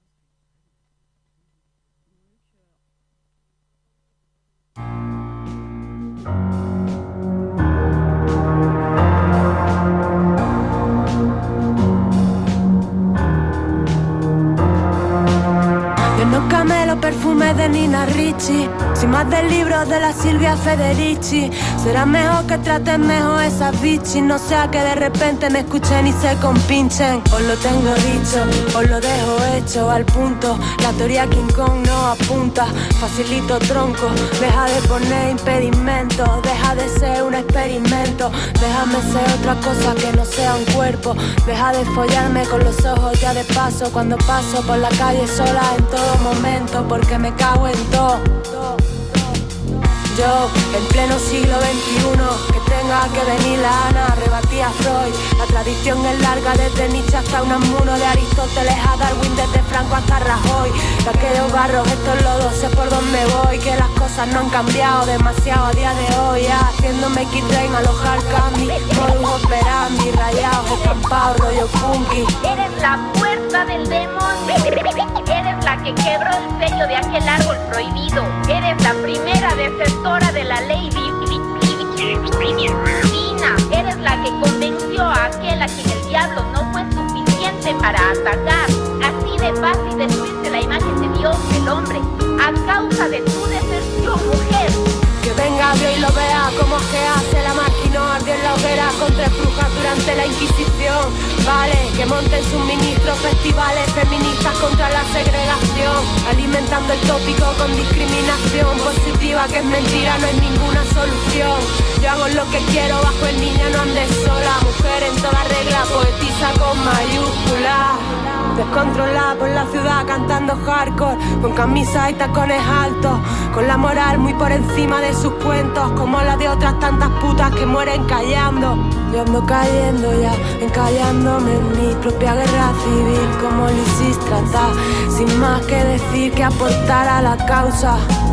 Perfume de Nina Ricci, sin más del libro de la Silvia Federici. Será mejor que traten mejor esas bichis, no sea que de repente me escuchen y se compinchen. Os lo tengo dicho, os lo dejo hecho al punto. La teoría King Kong no apunta, facilito tronco. Deja de poner impedimentos, deja de ser un experimento. Déjame ser otra cosa que no sea un cuerpo. Deja de follarme con los ojos ya de paso cuando paso por la calle sola en todo momento. Porque me cago en todo. Yo, en pleno siglo veintiuno, que tenga que venir la Ana, rebatí a Freud. La tradición es larga desde Nietzsche hasta Unamuno, de Aristóteles a Darwin, desde Franco hasta Rajoy. De aquellos barros, estos lodos, sé por dónde voy, que las cosas no han cambiado demasiado a día de hoy. Ya, haciéndome X-Train, alojar candy, modus operandi, rayados, estampados, rollo funky. Eres la puerta del demonio, eres la que quebró el sello de aquel árbol prohibido, eres la primera desertora de la ley divina, eres la que convenció a aquel a quien el diablo no fue suficiente para atacar. Así de fácil destruirse la imagen de Dios, el hombre, a causa de tu deserción, mujer. Que venga Dios y lo vea como que hace la máquina ardió en la hoguera con tres brujas durante la Inquisición. Vale, que monten sus ministros festivales feministas contra la segregación, alimentando el tópico con discriminación positiva, que es mentira, no hay ninguna solución. Yo hago lo que quiero bajo el niño, no andes sola. Mujer en toda regla, poetisa con mayúscula. Descontrolada por la ciudad cantando hardcore, con camisas y tacones altos, con la moral muy por encima de sus cuentos, como la de otras tantas putas que mueren callando. Yo ando cayendo ya, encallándome en mi propia guerra civil, como Lisístrata, sin más que decir que aportar a la causa.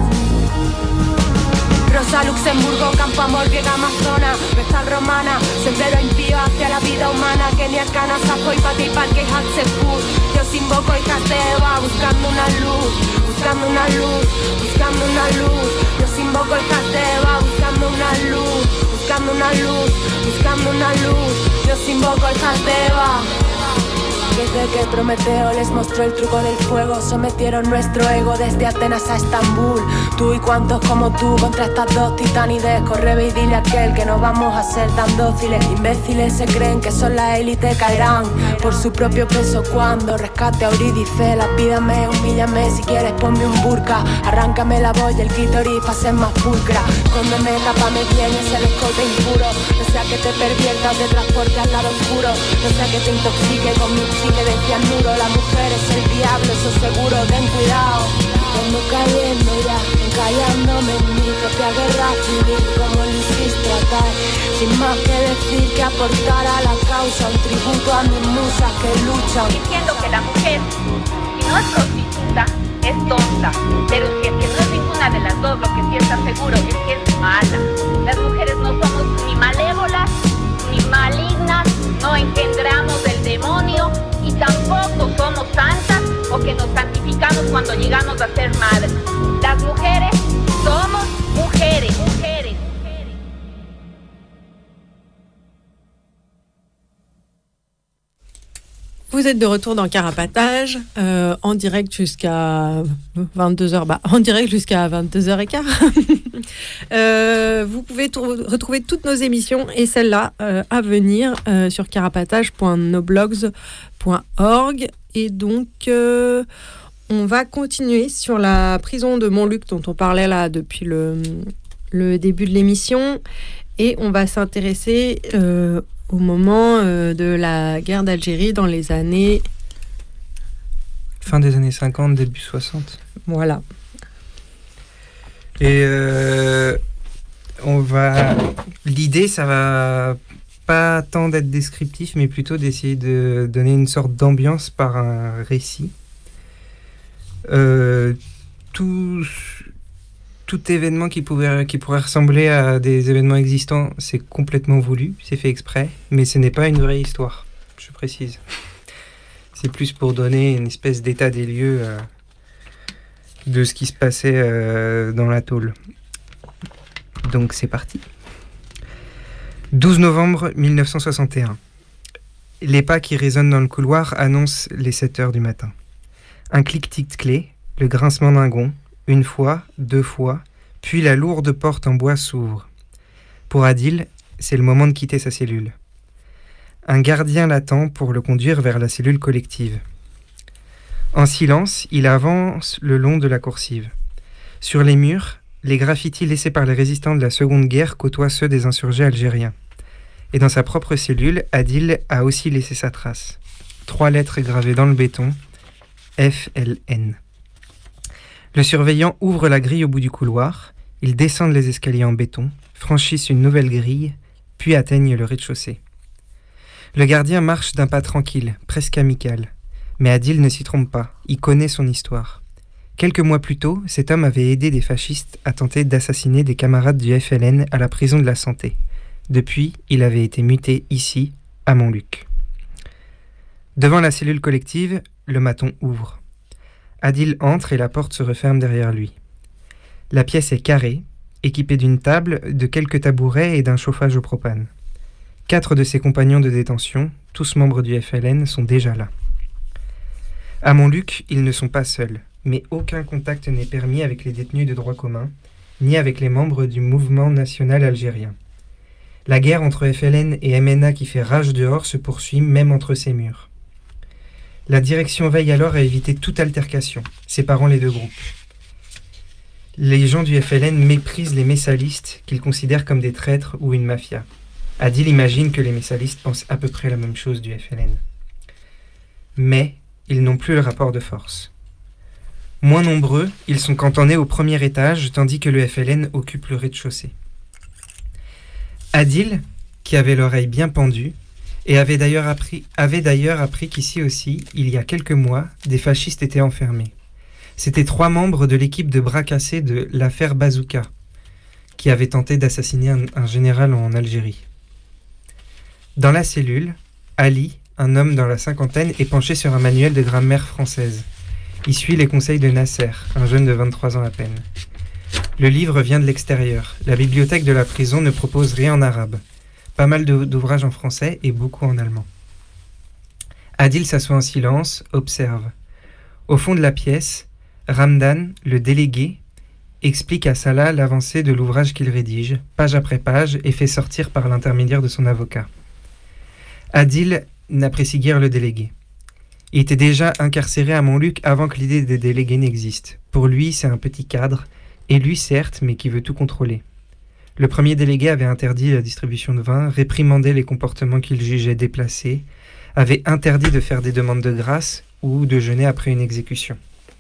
Rosa Luxemburgo, Campo Amor, Griega Amazona, Vestal Romana, sendero impío hacia la vida humana, Kenia, Cana, Safoy, Pati, Parque, Hatsepur. Yo os invoco hijas de Eva, buscando una luz, buscando una luz, buscando una luz. Yo os invoco hijas de Eva, buscando una luz, buscando una luz, buscando una luz. Yo os invoco hijas de Eva. Desde que Prometeo les mostró el truco del fuego, sometieron nuestro ego desde Atenas a Estambul. Tú y cuantos como tú contra estas dos titanides. Corre ve y dile a aquel que no vamos a ser tan dóciles. Imbéciles se creen que son la élite, caerán por su propio peso cuando rescate a Eurídice. Lapídame, humíllame, si quieres ponme un burka. Arráncame la boya, el clítoris pa' ser más pulcra. Escóndeme, tápame bien, es el escote impuro. No sea que te perviertas, te transporte al lado oscuro. No sea que te intoxique con mi que decía el muro, la mujer es el diablo, eso seguro, ten cuidado. Ando cayendo ya, encallándome en mi propia guerra civil, como Lisístrata, sin más que decir que aportar a la causa, un tributo a mis musas que luchan. Diciendo que la mujer, si no es prostituta, es tonta, pero si es que no es ninguna de las dos, lo que sí está seguro es que es mala. Las mujeres no somos ni malévolas, ni malignas, no engendramos del demonio, y tampoco somos santas o que nos santificamos cuando llegamos a ser madres. Las mujeres somos mujeres, mujeres. Vous êtes de retour dans Carapatage, euh, en direct jusqu'à vingt-deux heures, bah, en direct jusqu'à vingt-deux heures quinze. euh, vous pouvez t- retrouver toutes nos émissions et celle-là euh, à venir euh, sur carapatage point noblogs point org. Et donc, euh, on va continuer sur la prison de Montluc dont on parlait là depuis le, le début de l'émission. Et on va s'intéresser euh, au moment euh, de la guerre d'Algérie dans les années... Fin des années cinquante, début soixante. Voilà. Et euh, on va... L'idée, ça va pas tant d'être descriptif, mais plutôt d'essayer de donner une sorte d'ambiance par un récit. Euh, tout... Tout événement qui, pouvait, qui pourrait ressembler à des événements existants, c'est complètement voulu, c'est fait exprès, mais ce n'est pas une vraie histoire, je précise. C'est plus pour donner une espèce d'état des lieux euh, de ce qui se passait euh, dans la tôle. Donc c'est parti. douze novembre mille neuf cent soixante et un. Les pas qui résonnent dans le couloir annoncent les sept heures du matin. Un clic-tic de clé, le grincement d'un gond, une fois, deux fois, puis la lourde porte en bois s'ouvre. Pour Adil, c'est le moment de quitter sa cellule. Un gardien l'attend pour le conduire vers la cellule collective. En silence, il avance le long de la coursive. Sur les murs, les graffitis laissés par les résistants de la Seconde Guerre côtoient ceux des insurgés algériens. Et dans sa propre cellule, Adil a aussi laissé sa trace. Trois lettres gravées dans le béton, F L N. Le surveillant ouvre la grille au bout du couloir, ils descendent les escaliers en béton, franchissent une nouvelle grille, puis atteignent le rez-de-chaussée. Le gardien marche d'un pas tranquille, presque amical. Mais Adil ne s'y trompe pas, il connaît son histoire. Quelques mois plus tôt, cet homme avait aidé des fascistes à tenter d'assassiner des camarades du F L N à la prison de la Santé. Depuis, il avait été muté ici, à Montluc. Devant la cellule collective, le maton ouvre. Adil entre et la porte se referme derrière lui. La pièce est carrée, équipée d'une table, de quelques tabourets et d'un chauffage au propane. Quatre de ses compagnons de détention, tous membres du F L N, sont déjà là. À Montluc, ils ne sont pas seuls, mais aucun contact n'est permis avec les détenus de droit commun, ni avec les membres du mouvement national algérien. La guerre entre F L N et M N A qui fait rage dehors se poursuit même entre ces murs. La direction veille alors à éviter toute altercation, séparant les deux groupes. Les gens du F L N méprisent les messalistes qu'ils considèrent comme des traîtres ou une mafia. Adil imagine que les messalistes pensent à peu près la même chose du F L N. Mais ils n'ont plus le rapport de force. Moins nombreux, ils sont cantonnés au premier étage, tandis que le F L N occupe le rez-de-chaussée. Adil, qui avait l'oreille bien pendue, et avait d'ailleurs appris, avait d'ailleurs appris qu'ici aussi, il y a quelques mois, des fascistes étaient enfermés. C'étaient trois membres de l'équipe de bras cassés de l'affaire Bazooka, qui avaient tenté d'assassiner un, un général en Algérie. Dans la cellule, Ali, un homme dans la cinquantaine, est penché sur un manuel de grammaire française. Il suit les conseils de Nasser, un jeune de vingt-trois ans à peine. Le livre vient de l'extérieur. La bibliothèque de la prison ne propose rien en arabe. Pas mal d'ouvrages en français et beaucoup en allemand. Adil s'assoit en silence, observe. Au fond de la pièce, Ramdan, le délégué, explique à Salah l'avancée de l'ouvrage qu'il rédige, page après page, et fait sortir par l'intermédiaire de son avocat. Adil n'apprécie guère le délégué. Il était déjà incarcéré à Montluc avant que l'idée des délégués n'existe. Pour lui, c'est un petit cadre, élu certes, mais qui veut tout contrôler. Le premier délégué avait interdit la distribution de vin, réprimandé les comportements qu'il jugeait déplacés, avait interdit de faire des demandes de grâce ou de jeûner après une exécution.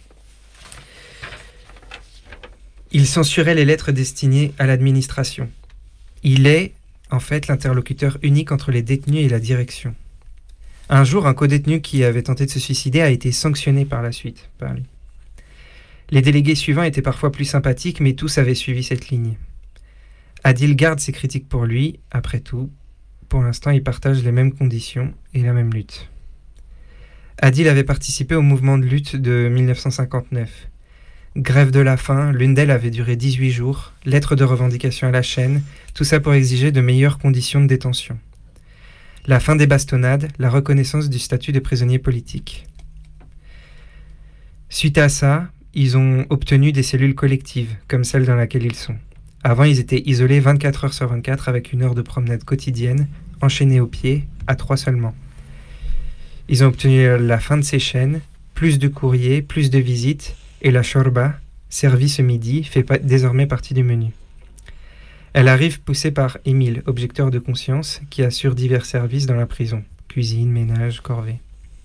Il censurait les lettres destinées à l'administration. Il est, en fait, l'interlocuteur unique entre les détenus et la direction. Un jour, un codétenu qui avait tenté de se suicider a été sanctionné par la suite par lui. Les délégués suivants étaient parfois plus sympathiques, mais tous avaient suivi cette ligne. Adil garde ses critiques pour lui, après tout. Pour l'instant, ils partagent les mêmes conditions et la même lutte. Adil avait participé au mouvement de lutte de mille neuf cent cinquante-neuf. Grève de la faim, l'une d'elles avait duré dix-huit jours, lettres de revendication à la chaîne, tout ça pour exiger de meilleures conditions de détention. la fin des bastonnades, la reconnaissance du statut de prisonnier politique. Suite à ça, ils ont obtenu des cellules collectives, comme celle dans laquelle ils sont. Avant, ils étaient isolés vingt-quatre heures sur vingt-quatre avec une heure de promenade quotidienne, enchaînés aux pieds, à trois seulement. Ils ont obtenu la fin de ces chaînes, plus de courriers, plus de visites, et la shorba, servie ce midi, fait pa- désormais partie du menu. Elle arrive poussée par Émile, objecteur de conscience, qui assure divers services dans la prison, cuisine, ménage, corvée.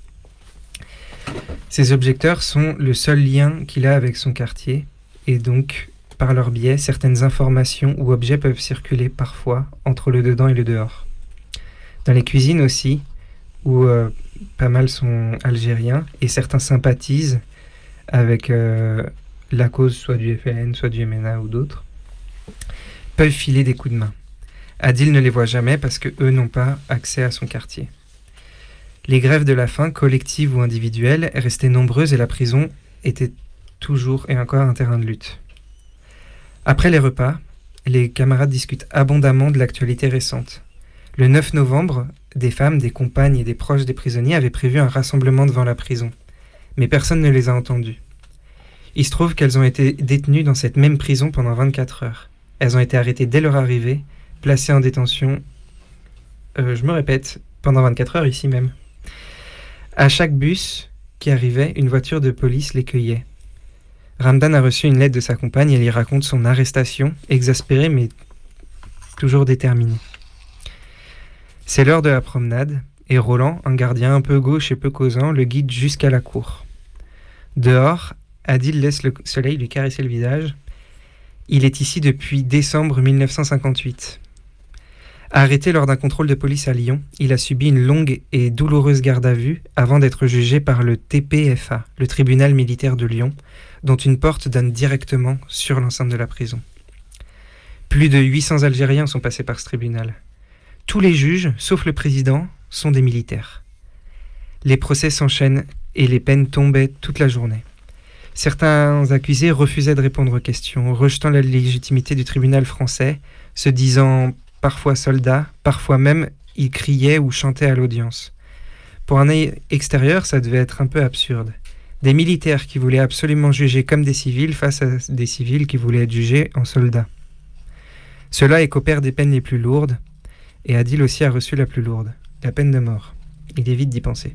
Ces objecteurs sont le seul lien qu'il a avec son quartier, et donc, par leur biais, certaines informations ou objets peuvent circuler parfois entre le dedans et le dehors. Dans les cuisines aussi, où euh, pas mal sont algériens, et certains sympathisent avec euh, la cause soit du F L N, soit du M N A ou d'autres, peuvent filer des coups de main. Adil ne les voit jamais parce que eux n'ont pas accès à son quartier. Les grèves de la faim, collectives ou individuelles, restaient nombreuses et la prison était toujours et encore un terrain de lutte. Après les repas, les camarades discutent abondamment de l'actualité récente. Le neuf novembre, des femmes, des compagnes et des proches des prisonniers avaient prévu un rassemblement devant la prison, mais personne ne les a entendues. Il se trouve qu'elles ont été détenues dans cette même prison pendant vingt-quatre heures. Elles ont été arrêtées dès leur arrivée, placées en détention, euh, je me répète, pendant vingt-quatre heures ici même. À chaque bus qui arrivait, une voiture de police les cueillait. Ramdan a reçu une lettre de sa compagne et elle y raconte son arrestation, exaspérée mais toujours déterminée. C'est l'heure de la promenade et Roland, un gardien un peu gauche et peu causant, le guide jusqu'à la cour. Dehors, Adil laisse le soleil lui caresser le visage. Il est ici depuis décembre mille neuf cent cinquante-huit. Arrêté lors d'un contrôle de police à Lyon, il a subi une longue et douloureuse garde à vue avant d'être jugé par le T P F A, le tribunal militaire de Lyon, dont une porte donne directement sur l'enceinte de la prison. Plus de huit cents Algériens sont passés par ce tribunal. Tous les juges, sauf le président, sont des militaires. Les procès s'enchaînent et les peines tombaient toute la journée. Certains accusés refusaient de répondre aux questions, rejetant la légitimité du tribunal français, se disant parfois soldats, parfois même ils criaient ou chantaient à l'audience. Pour un œil extérieur, ça devait être un peu absurde. Des militaires qui voulaient absolument juger comme des civils face à des civils qui voulaient être jugés en soldats. Cela écopère des peines les plus lourdes, et Adil aussi a reçu la plus lourde, la peine de mort. Il évite d'y penser.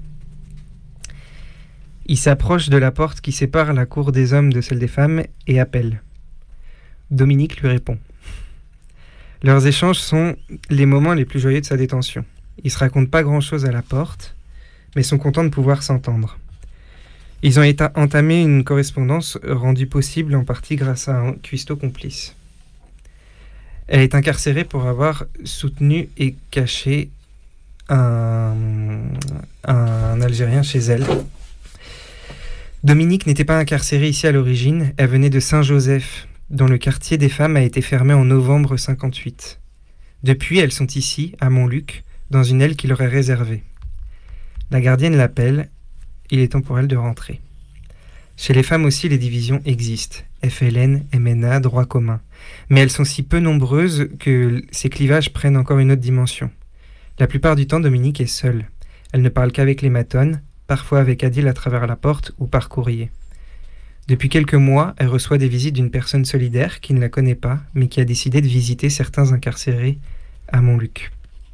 Il s'approche de la porte qui sépare la cour des hommes de celle des femmes et appelle. Dominique lui répond. Leurs échanges sont les moments les plus joyeux de sa détention. Ils se racontent pas grand-chose à la porte, mais sont contents de pouvoir s'entendre. Ils ont éta- entamé une correspondance rendue possible en partie grâce à un cuistot complice. Elle est incarcérée pour avoir soutenu et caché un, un Algérien chez elle. Dominique n'était pas incarcérée ici à l'origine, elle venait de Saint-Joseph, dont le quartier des femmes a été fermé en novembre cinquante-huit. Depuis, elles sont ici, à Montluc, dans une aile qui leur est réservée. La gardienne l'appelle, il est temps pour elle de rentrer. Chez les femmes aussi, les divisions existent. F L N, M N A, droit commun. Mais elles sont si peu nombreuses que ces clivages prennent encore une autre dimension. La plupart du temps, Dominique est seule. Elle ne parle qu'avec les matonnes, parfois avec Adil à travers la porte ou par courrier. Depuis quelques mois, elle reçoit des visites d'une personne solidaire qui ne la connaît pas, mais qui a décidé de visiter certains incarcérés à Montluc.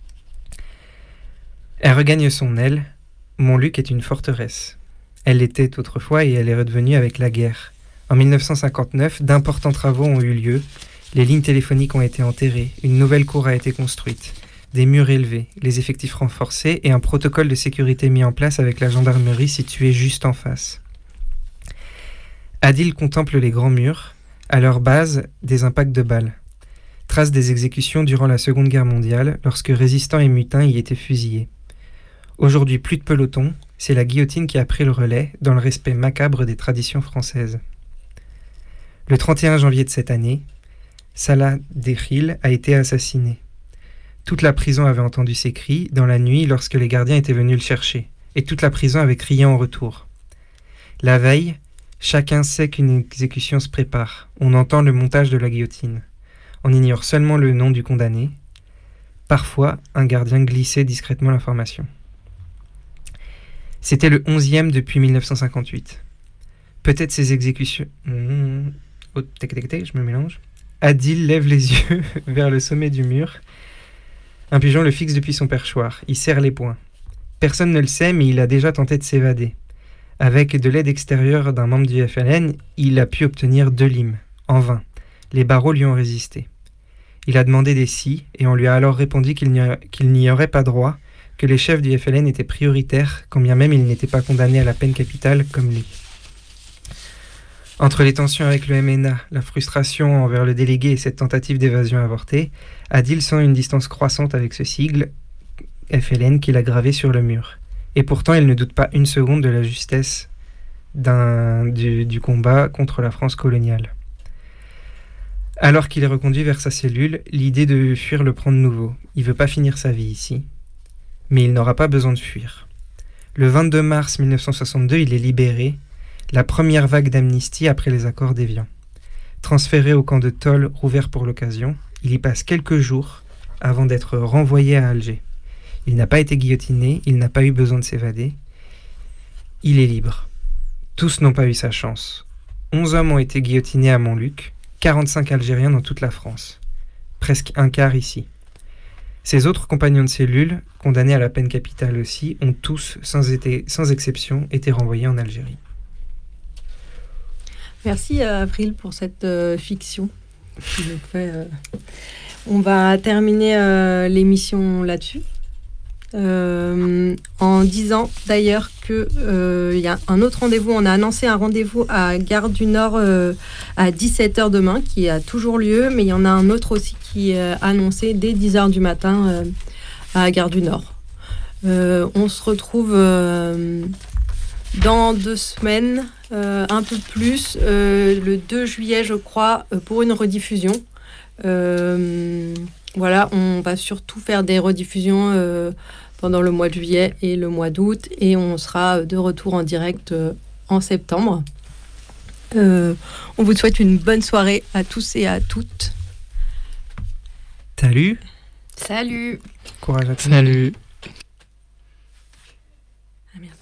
Elle regagne son aile. Montluc est une forteresse. Elle l'était autrefois et elle est redevenue avec la guerre. En mille neuf cent cinquante-neuf, d'importants travaux ont eu lieu. Les lignes téléphoniques ont été enterrées, une nouvelle cour a été construite, des murs élevés, les effectifs renforcés et un protocole de sécurité mis en place avec la gendarmerie située juste en face. Adil contemple les grands murs, à leur base des impacts de balles, traces des exécutions durant la Seconde Guerre mondiale lorsque résistants et mutins y étaient fusillés. Aujourd'hui, plus de peloton, c'est la guillotine qui a pris le relais dans le respect macabre des traditions françaises. Le trente et un janvier de cette année, Salah Dekhil a été assassiné. Toute la prison avait entendu ses cris dans la nuit lorsque les gardiens étaient venus le chercher, et toute la prison avait crié en retour. La veille, chacun sait qu'une exécution se prépare. On entend le montage de la guillotine. On ignore seulement le nom du condamné. Parfois, un gardien glissait discrètement l'information. C'était le onzième depuis mille neuf cent cinquante-huit. Peut-être ces exécutions... Mmh. Oh, tac, tac, tac, je me mélange. Adil lève les yeux vers le sommet du mur. Un pigeon le fixe depuis son perchoir. Il serre les poings. Personne ne le sait, mais il a déjà tenté de s'évader. Avec de l'aide extérieure d'un membre du F L N, il a pu obtenir deux limes. En vain. Les barreaux lui ont résisté. Il a demandé des scies, et on lui a alors répondu qu'il n'y, a, qu'il n'y aurait pas droit, que les chefs du F L N étaient prioritaires, quand bien même ils n'étaient pas condamnés à la peine capitale comme lui. Entre les tensions avec le M N A, la frustration envers le délégué et cette tentative d'évasion avortée, Adil sent une distance croissante avec ce sigle F L N qu'il a gravé sur le mur. Et pourtant, il ne doute pas une seconde de la justesse d'un, du, du combat contre la France coloniale. Alors qu'il est reconduit vers sa cellule, l'idée de fuir le prend de nouveau. Il ne veut pas finir sa vie ici. Mais il n'aura pas besoin de fuir. Le vingt-deux mars mille neuf cent soixante-deux, il est libéré, la première vague d'amnistie après les accords d'Évian. Transféré au camp de Toll, rouvert pour l'occasion, il y passe quelques jours avant d'être renvoyé à Alger. Il n'a pas été guillotiné, il n'a pas eu besoin de s'évader. Il est libre. Tous n'ont pas eu sa chance. Onze hommes ont été guillotinés à Montluc, quarante-cinq Algériens dans toute la France. Presque un quart ici. Ses autres compagnons de cellule, condamnés à la peine capitale aussi, ont tous, sans, été, sans exception, été renvoyés en Algérie. Merci à Avril pour cette euh, fiction. Qui nous fait, euh... On va terminer euh, l'émission là-dessus. Euh, en disant d'ailleurs qu'il euh, y a un autre rendez-vous. On a annoncé un rendez-vous à Gare du Nord euh, à dix-sept heures demain, qui a toujours lieu, mais il y en a un autre aussi qui est annoncé dès dix heures du matin euh, à Gare du Nord. Euh, on se retrouve euh, dans deux semaines, euh, un peu plus, euh, le deux juillet je crois, euh, pour une rediffusion. Euh, voilà, on va surtout faire des rediffusions euh, pendant le mois de juillet et le mois d'août, et on sera de retour en direct euh, en septembre. Euh, on vous souhaite une bonne soirée à tous et à toutes. Salut. Salut. Courage à tous. Salut. Ah merde.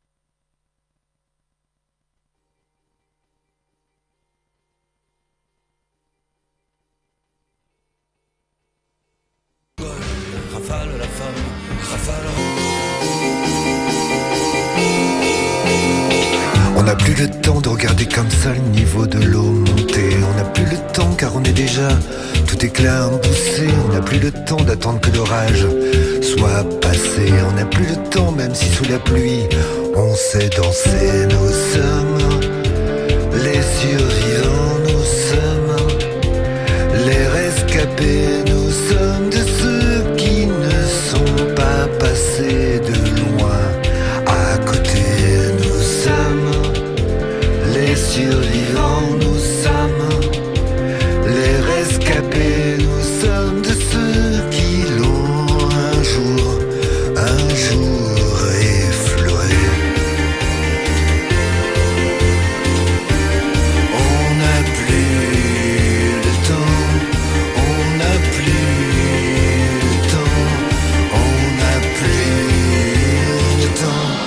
Rafale la femme, rafale. On n'a plus le temps de regarder comme ça le niveau de l'eau monter. On n'a plus le temps car on est déjà tout éclat emboussé. On n'a plus le temps d'attendre que l'orage soit passé. On n'a plus le temps même si sous la pluie on sait danser. Nous sommes les survivants, nous sommes les rescapés. Nous sommes de ceux qui ne sont pas passés de loin à côté. Nous sommes les survivants, nous sommes les rescapés. Nous sommes de ceux qui l'ont un jour, un jour effleuré. On n'a plus le temps, on n'a plus le temps, on n'a plus le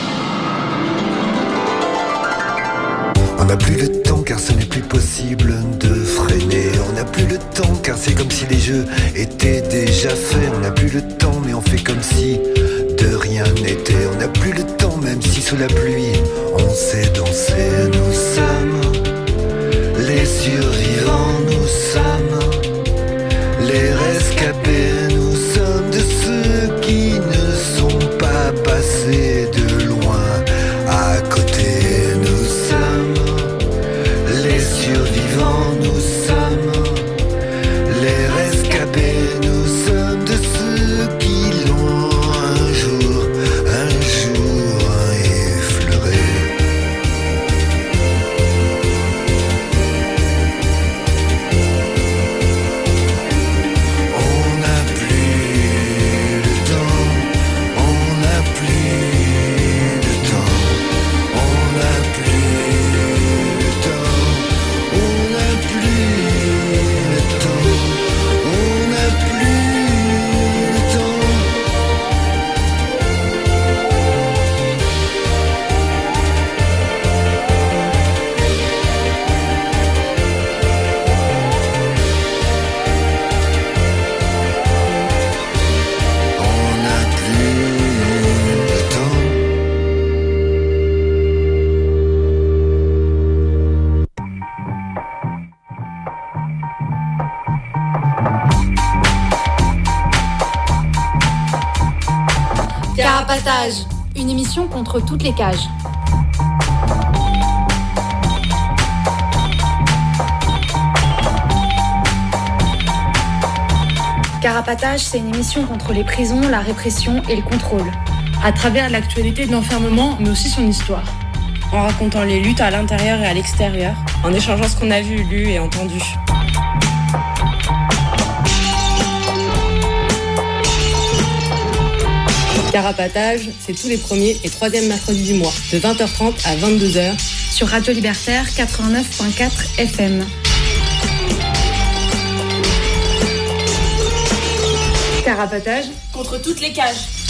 temps. On n'a plus le temps car ce n'est plus possible de freiner. On n'a plus le temps car c'est comme si les jeux étaient déjà faits. On n'a plus le temps mais on fait comme si de rien n'était. On n'a plus le temps même si sous la pluie on sait danser. Nous sommes les survivants, nous sommes les rescapés. Nous sommes de ceux qui ne sont pas passés de loin à côté. Nous sommes les survivants, nous sommes les rescapés. Nous sommes de ceux qui l'ont un jour, un jour effleuré. On n'a Carapatage, une émission contre toutes les cages. Carapatage, c'est une émission contre les prisons, la répression et le contrôle. À travers l'actualité de l'enfermement, mais aussi son histoire. En racontant les luttes à l'intérieur et à l'extérieur. En échangeant ce qu'on a vu, lu et entendu. Carapatage, c'est tous les premiers et troisièmes mercredis du mois, de vingt heures trente à vingt-deux heures. Sur Radio Libertaire quatre-vingt-neuf point quatre F M. Carapatage contre toutes les cages.